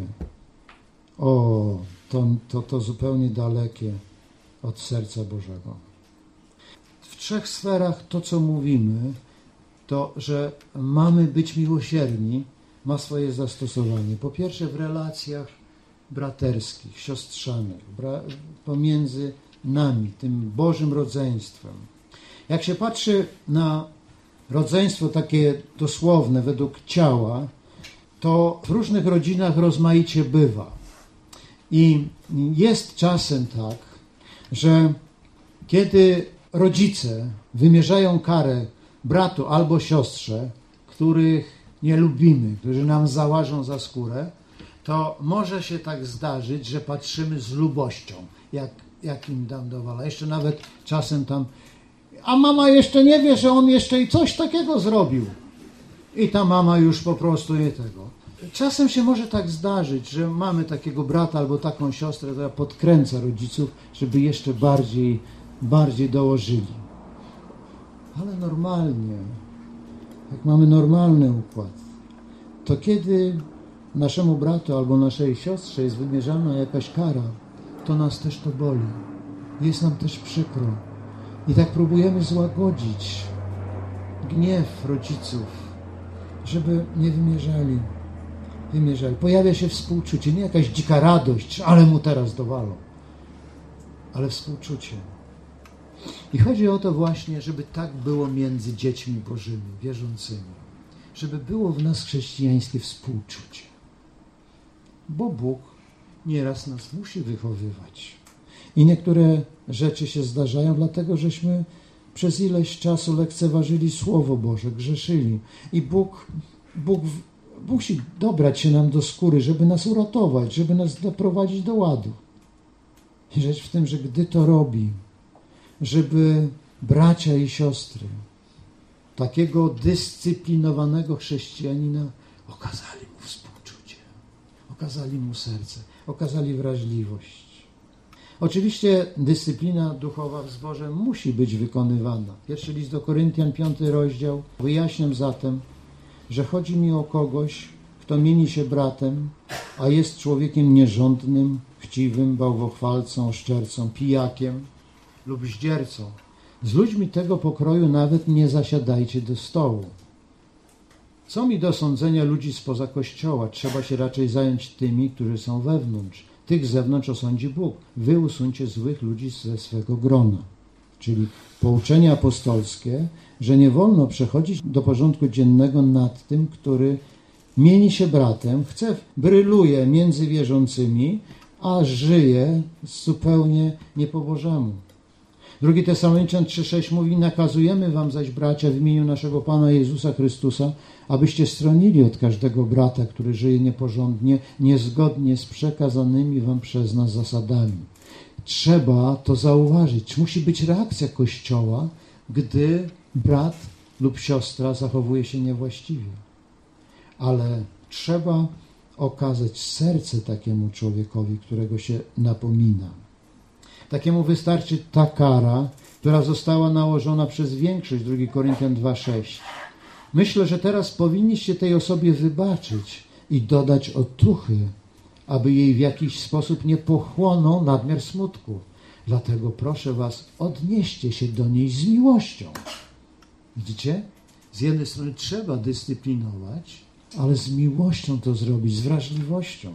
O, to, to, to zupełnie dalekie od serca Bożego. W trzech sferach to, co mówimy, to, że mamy być miłosierni, ma swoje zastosowanie. Po pierwsze w relacjach braterskich, siostrzanych, bra- pomiędzy nami, tym Bożym rodzeństwem. Jak się patrzy na rodzeństwo takie dosłowne według ciała, to w różnych rodzinach rozmaicie bywa. I jest czasem tak, że kiedy rodzice wymierzają karę bratu albo siostrze, których nie lubimy, którzy nam załażą za skórę, to może się tak zdarzyć, że patrzymy z lubością, jak jak im dam do wala. Jeszcze nawet czasem tam, a mama jeszcze nie wie, że on jeszcze i coś takiego zrobił. I ta mama już po prostu nie tego. Czasem się może tak zdarzyć, że mamy takiego brata albo taką siostrę, która podkręca rodziców, żeby jeszcze bardziej, bardziej dołożyli. Ale normalnie, jak mamy normalny układ, to kiedy naszemu bratu albo naszej siostrze jest wymierzana jakaś kara, to nas też to boli. Jest nam też przykro. I tak próbujemy złagodzić gniew rodziców, żeby nie wymierzali. wymierzali. Pojawia się współczucie, nie jakaś dzika radość, ale mu teraz dowalą, ale współczucie. I chodzi o to właśnie, żeby tak było między dziećmi Bożymi, wierzącymi. Żeby było w nas chrześcijańskie współczucie. Bo Bóg nieraz nas musi wychowywać. I niektóre rzeczy się zdarzają, dlatego żeśmy przez ileś czasu lekceważyli Słowo Boże, grzeszyli. I Bóg, Bóg musi dobrać się nam do skóry, żeby nas uratować, żeby nas doprowadzić do ładu. I rzecz w tym, że gdy to robi, żeby bracia i siostry takiego dyscyplinowanego chrześcijanina okazali mu współczucie, okazali mu serce, okazali wrażliwość. Oczywiście dyscyplina duchowa w zborze musi być wykonywana. Pierwszy list do Koryntian, piąty rozdział. Wyjaśniam zatem, że chodzi mi o kogoś, kto mieni się bratem, a jest człowiekiem nierządnym, chciwym, bałwochwalcą, oszczercą, pijakiem lub zdziercą. Z ludźmi tego pokroju nawet nie zasiadajcie do stołu. Co mi do sądzenia ludzi spoza Kościoła? Trzeba się raczej zająć tymi, którzy są wewnątrz. Tych z zewnątrz osądzi Bóg. Wy usuńcie złych ludzi ze swego grona. Czyli pouczenie apostolskie, że nie wolno przechodzić do porządku dziennego nad tym, który mieni się bratem, chce, bryluje między wierzącymi, a żyje zupełnie nie po Bożemu. Drugi Tesaloniczan trzy sześć mówi: nakazujemy wam zaś, bracia, w imieniu naszego Pana Jezusa Chrystusa, abyście stronili od każdego brata, który żyje nieporządnie, niezgodnie z przekazanymi wam przez nas zasadami. Trzeba to zauważyć. Musi być reakcja Kościoła, gdy brat lub siostra zachowuje się niewłaściwie. Ale trzeba okazać serce takiemu człowiekowi, którego się napomina. Takiemu wystarczy ta kara, która została nałożona przez większość, drugi Koryntian dwa sześć. Myślę, że teraz powinniście tej osobie wybaczyć i dodać otuchy, aby jej w jakiś sposób nie pochłonął nadmiar smutku. Dlatego proszę was, odnieście się do niej z miłością. Widzicie? Z jednej strony trzeba dyscyplinować, ale z miłością to zrobić, z wrażliwością.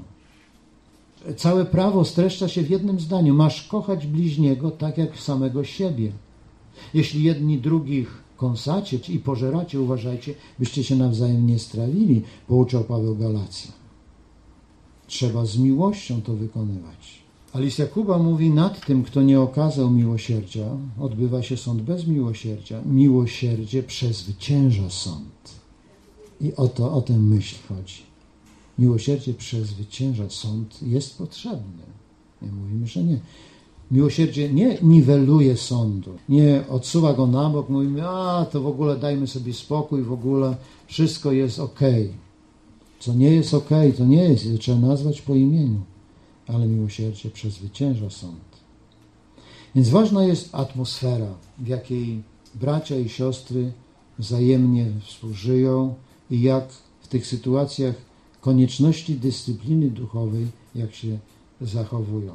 Całe prawo streszcza się w jednym zdaniu. Masz kochać bliźniego tak jak samego siebie. Jeśli jedni drugich kąsacie i pożeracie, uważajcie, byście się nawzajem nie strawili, pouczał Paweł Galacjan. Trzeba z miłością to wykonywać. A list Jakuba mówi: nad tym, kto nie okazał miłosierdzia, odbywa się sąd bez miłosierdzia. Miłosierdzie przezwycięża sąd. I o to, o tę myśl chodzi. Miłosierdzie przezwycięża sąd, jest potrzebne. Nie mówimy, że nie. Miłosierdzie nie niweluje sądu, nie odsuwa go na bok, mówimy: a to w ogóle dajmy sobie spokój, w ogóle wszystko jest okej. Co nie jest okej, to nie jest, to trzeba nazwać po imieniu. Ale miłosierdzie przezwycięża sąd. Więc ważna jest atmosfera, w jakiej bracia i siostry wzajemnie współżyją i jak w tych sytuacjach konieczności dyscypliny duchowej, jak się zachowują.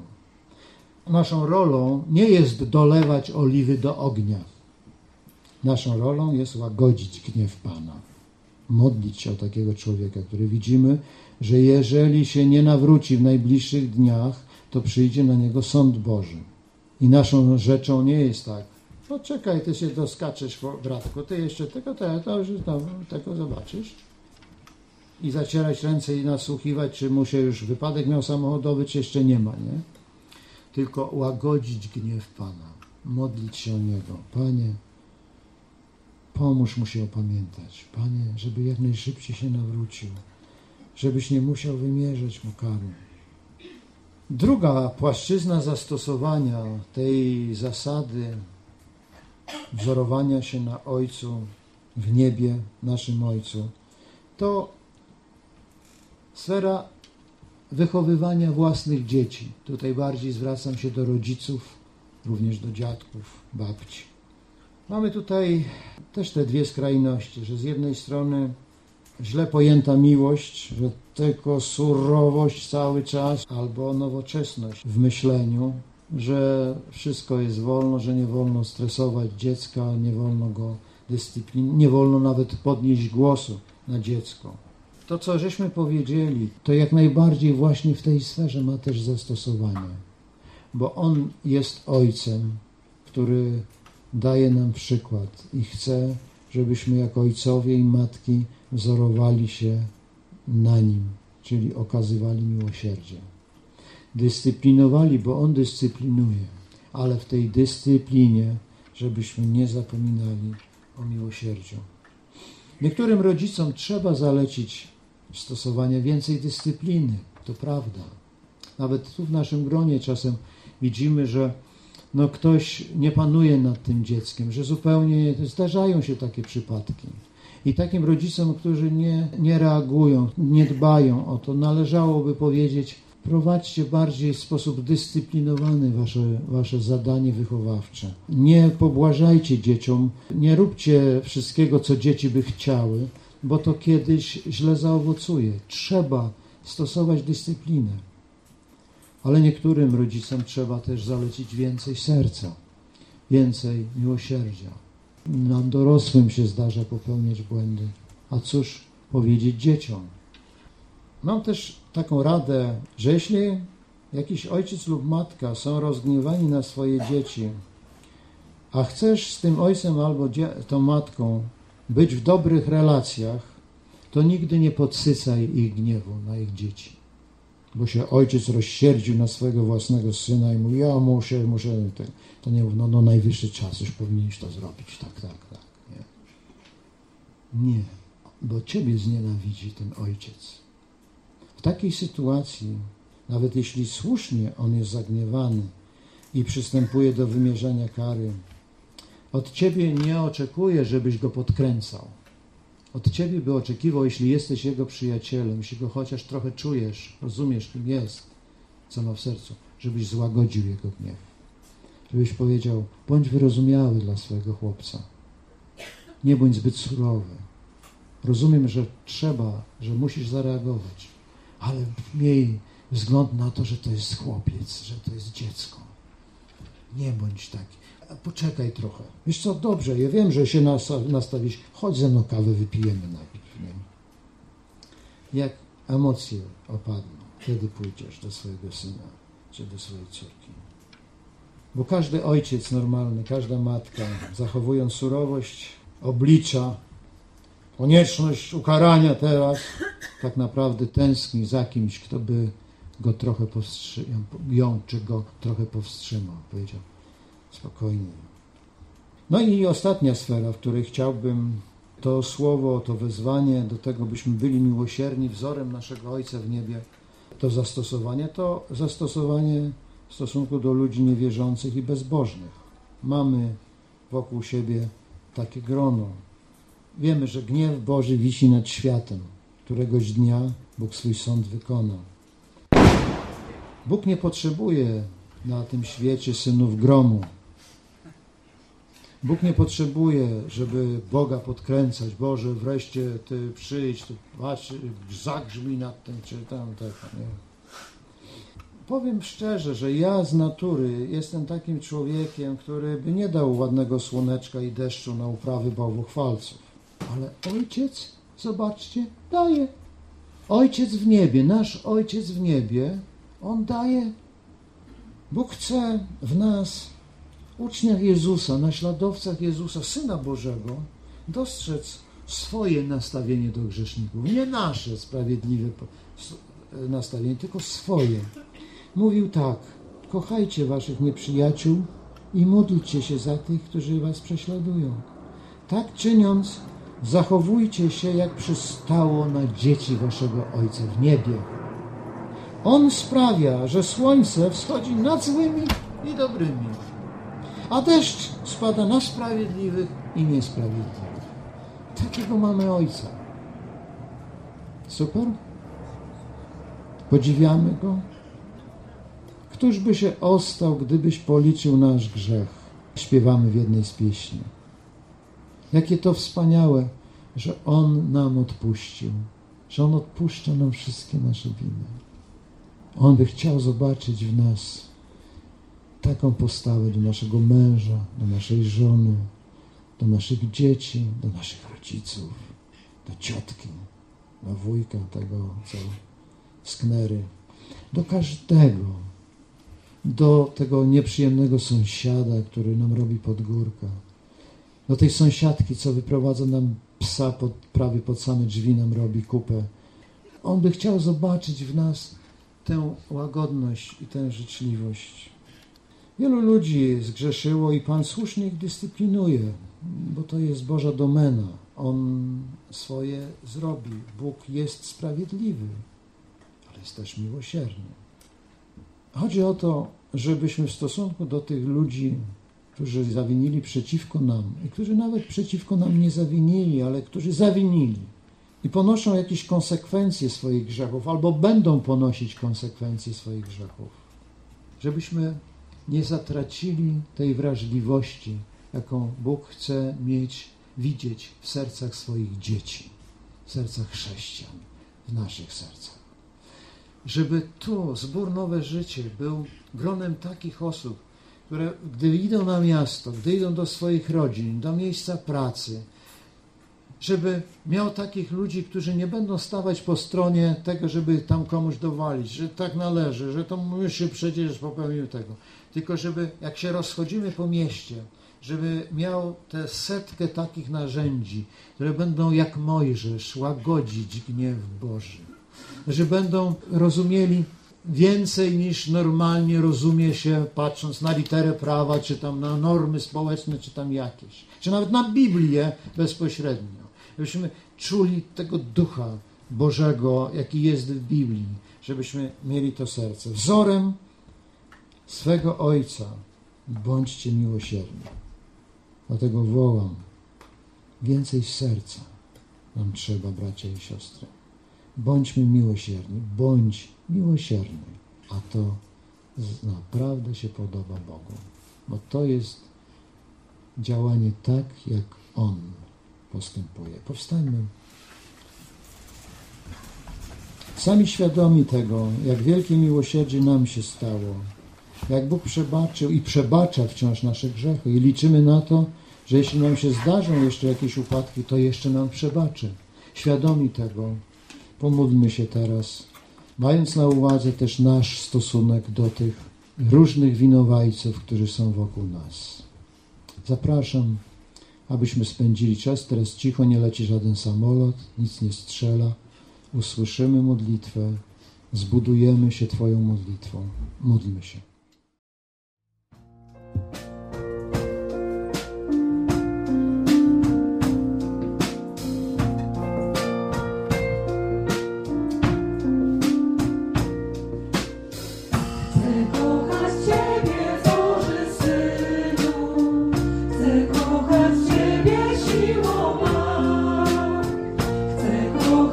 Naszą rolą nie jest dolewać oliwy do ognia. Naszą rolą jest łagodzić gniew Pana. Modlić się o takiego człowieka, który widzimy, że jeżeli się nie nawróci w najbliższych dniach, to przyjdzie na niego sąd Boży. I naszą rzeczą nie jest tak: poczekaj, ty się doskaczesz, bratku, ty jeszcze tego, to, to już no, tego zobaczysz. I zacierać ręce i nasłuchiwać, czy mu się już wypadek miał samochodowy, czy jeszcze nie ma, nie? Tylko łagodzić gniew Pana, modlić się o Niego. Panie, pomóż mu się opamiętać. Panie, żeby jak najszybciej się nawrócił, żebyś nie musiał wymierzać mu kary. Druga płaszczyzna zastosowania tej zasady wzorowania się na Ojcu w niebie, naszym Ojcu, to sfera wychowywania własnych dzieci. Tutaj bardziej zwracam się do rodziców, również do dziadków, babci. Mamy tutaj też te dwie skrajności, że z jednej strony źle pojęta miłość, że tylko surowość cały czas, albo nowoczesność w myśleniu, że wszystko jest wolno, że nie wolno stresować dziecka, nie wolno go dyscyplinować, nie wolno nawet podnieść głosu na dziecko. To, co żeśmy powiedzieli, to jak najbardziej właśnie w tej sferze ma też zastosowanie, bo On jest Ojcem, który daje nam przykład i chce, żebyśmy jako ojcowie i matki wzorowali się na Nim, czyli okazywali miłosierdzie. Dyscyplinowali, bo On dyscyplinuje, ale w tej dyscyplinie, żebyśmy nie zapominali o miłosierdziu. Niektórym rodzicom trzeba zalecić stosowanie więcej dyscypliny, to prawda. Nawet tu w naszym gronie czasem widzimy, że no ktoś nie panuje nad tym dzieckiem, że zupełnie zdarzają się takie przypadki. I takim rodzicom, którzy nie, nie reagują, nie dbają o to, należałoby powiedzieć: prowadźcie bardziej w sposób dyscyplinowany wasze, wasze zadanie wychowawcze. Nie pobłażajcie dzieciom, nie róbcie wszystkiego, co dzieci by chciały, bo to kiedyś źle zaowocuje. Trzeba stosować dyscyplinę. Ale niektórym rodzicom trzeba też zalecić więcej serca, więcej miłosierdzia. Nam dorosłym się zdarza popełniać błędy. A cóż powiedzieć dzieciom? Mam też taką radę, że jeśli jakiś ojciec lub matka są rozgniewani na swoje dzieci, a chcesz z tym ojcem albo tą matką być w dobrych relacjach, to nigdy nie podsycaj ich gniewu na ich dzieci. Bo się ojciec rozsierdził na swojego własnego syna i mówi: ja muszę, muszę, to nie, no, no najwyższy czas, już powinieneś to zrobić, tak, tak, tak. Nie. Nie, bo ciebie znienawidzi ten ojciec. W takiej sytuacji, nawet jeśli słusznie on jest zagniewany i przystępuje do wymierzania kary, od ciebie nie oczekuje, żebyś go podkręcał. Od ciebie by oczekiwał, jeśli jesteś jego przyjacielem, jeśli go chociaż trochę czujesz, rozumiesz, kim jest, co ma w sercu, żebyś złagodził jego gniew. Żebyś powiedział: bądź wyrozumiały dla swojego chłopca. Nie bądź zbyt surowy. Rozumiem, że trzeba, że musisz zareagować, ale miej wzgląd na to, że to jest chłopiec, że to jest dziecko. Nie bądź taki. Poczekaj trochę. Wiesz co, dobrze, ja wiem, że się nastawisz. Chodź ze mną, kawę wypijemy najpierw. Nie? Jak emocje opadną, kiedy pójdziesz do swojego syna czy do swojej córki. Bo każdy ojciec normalny, każda matka, zachowując surowość oblicza, konieczność ukarania teraz, tak naprawdę tęskni za kimś, kto by go trochę powstrzymał, ją czy go trochę powstrzymał. Powiedział: spokojnie. No i ostatnia sfera, w której chciałbym to słowo, to wezwanie do tego, byśmy byli miłosierni wzorem naszego Ojca w niebie, to zastosowanie, to zastosowanie w stosunku do ludzi niewierzących i bezbożnych. Mamy wokół siebie takie grono. Wiemy, że gniew Boży wisi nad światem. Któregoś dnia Bóg swój sąd wykona. Bóg nie potrzebuje na tym świecie synów gromu. Bóg nie potrzebuje, żeby Boga podkręcać. Boże, wreszcie Ty przyjdź, Ty patrz, zagrzmij nad tym, czy tam, tak, nie. Powiem szczerze, że ja z natury jestem takim człowiekiem, który by nie dał ładnego słoneczka i deszczu na uprawy bałwochwalców. Ale Ojciec, zobaczcie, daje. Ojciec w niebie, nasz Ojciec w niebie, On daje. Bóg chce w nas, uczniach Jezusa, naśladowcach Jezusa, Syna Bożego, dostrzec swoje nastawienie do grzeszników. Nie nasze sprawiedliwe nastawienie, tylko swoje. Mówił tak: kochajcie waszych nieprzyjaciół i módlcie się za tych, którzy was prześladują. Tak czyniąc, zachowujcie się, jak przystało na dzieci waszego Ojca w niebie. On sprawia, że słońce wschodzi nad złymi i dobrymi, a deszcz spada na sprawiedliwych i niesprawiedliwych. Takiego mamy Ojca. Super? Podziwiamy Go? Któż by się ostał, gdybyś policzył nasz grzech? Śpiewamy w jednej z pieśni. Jakie to wspaniałe, że On nam odpuścił, że On odpuszcza nam wszystkie nasze winy. On by chciał zobaczyć w nas taką postawę do naszego męża, do naszej żony, do naszych dzieci, do naszych rodziców, do ciotki, do wujka, tego co sknery, do każdego, do tego nieprzyjemnego sąsiada, który nam robi podgórka, do tej sąsiadki, co wyprowadza nam psa pod, prawie pod same drzwi, nam robi kupę. On by chciał zobaczyć w nas tę łagodność i tę życzliwość. Wielu ludzi zgrzeszyło i Pan słusznie ich dyscyplinuje, bo to jest Boża domena. On swoje zrobi. Bóg jest sprawiedliwy, ale jest też miłosierny. Chodzi o to, żebyśmy w stosunku do tych ludzi, którzy zawinili przeciwko nam i którzy nawet przeciwko nam nie zawinili, ale którzy zawinili i ponoszą jakieś konsekwencje swoich grzechów albo będą ponosić konsekwencje swoich grzechów, żebyśmy nie zatracili tej wrażliwości, jaką Bóg chce mieć, widzieć w sercach swoich dzieci, w sercach chrześcijan, w naszych sercach. Żeby tu Zbór Nowe Życie był gronem takich osób, które gdy idą na miasto, gdy idą do swoich rodzin, do miejsca pracy, żeby miał takich ludzi, którzy nie będą stawać po stronie tego, żeby tam komuś dowalić, że tak należy, że to my się przecież popełnił tego. Tylko żeby, jak się rozchodzimy po mieście, żeby miał tę setkę takich narzędzi, które będą jak Mojżesz łagodzić gniew Boży. Że będą rozumieli więcej niż normalnie rozumie się, patrząc na literę prawa, czy tam na normy społeczne, czy tam jakieś. Czy nawet na Biblię bezpośrednio. Żebyśmy czuli tego Ducha Bożego, jaki jest w Biblii, żebyśmy mieli to serce. Wzorem swego Ojca bądźcie miłosierni. Dlatego wołam, więcej serca nam trzeba, bracia i siostry. Bądźmy miłosierni, bądź miłosierny, a to naprawdę się podoba Bogu, bo to jest działanie tak, jak On postępuje. Powstańmy. Sami świadomi tego, jak wielkie miłosierdzie nam się stało, jak Bóg przebaczył i przebacza wciąż nasze grzechy i liczymy na to, że jeśli nam się zdarzą jeszcze jakieś upadki, to jeszcze nam przebaczy. Świadomi tego, pomódlmy się teraz, mając na uwadze też nasz stosunek do tych różnych winowajców, którzy są wokół nas. Zapraszam, abyśmy spędzili czas. Teraz cicho, nie leci żaden samolot, nic nie strzela. Usłyszymy modlitwę, zbudujemy się Twoją modlitwą. Módlmy się.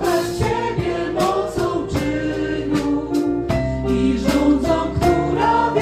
Która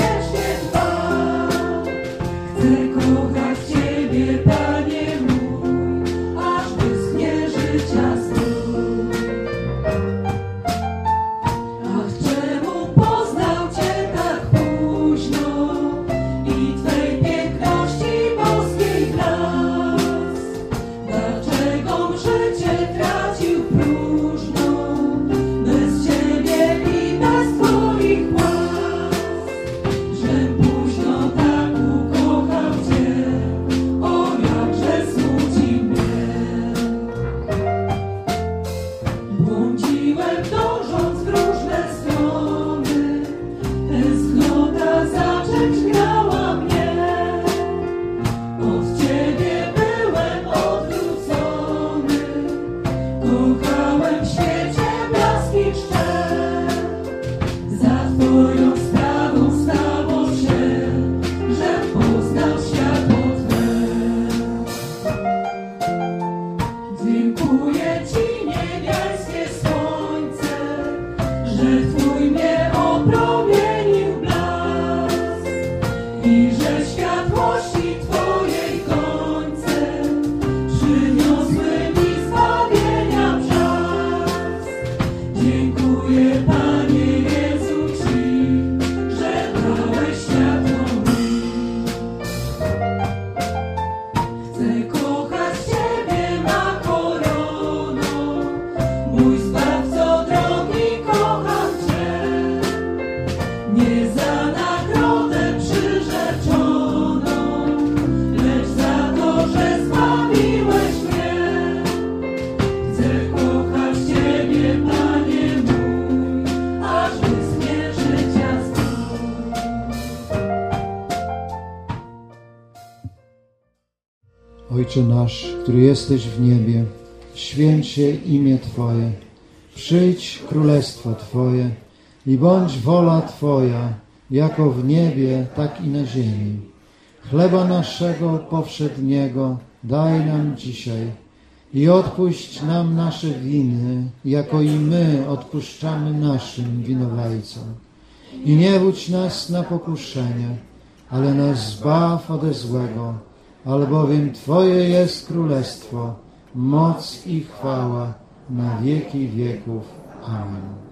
Ojcze nasz, który jesteś w niebie, święć się imię Twoje, przyjdź królestwo Twoje i bądź wola Twoja, jako w niebie, tak i na ziemi. Chleba naszego powszedniego daj nam dzisiaj i odpuść nam nasze winy, jako i my odpuszczamy naszym winowajcom. I nie wódź nas na pokuszenie, ale nas zbaw ode złego, albowiem Twoje jest królestwo, moc i chwała na wieki wieków. Amen.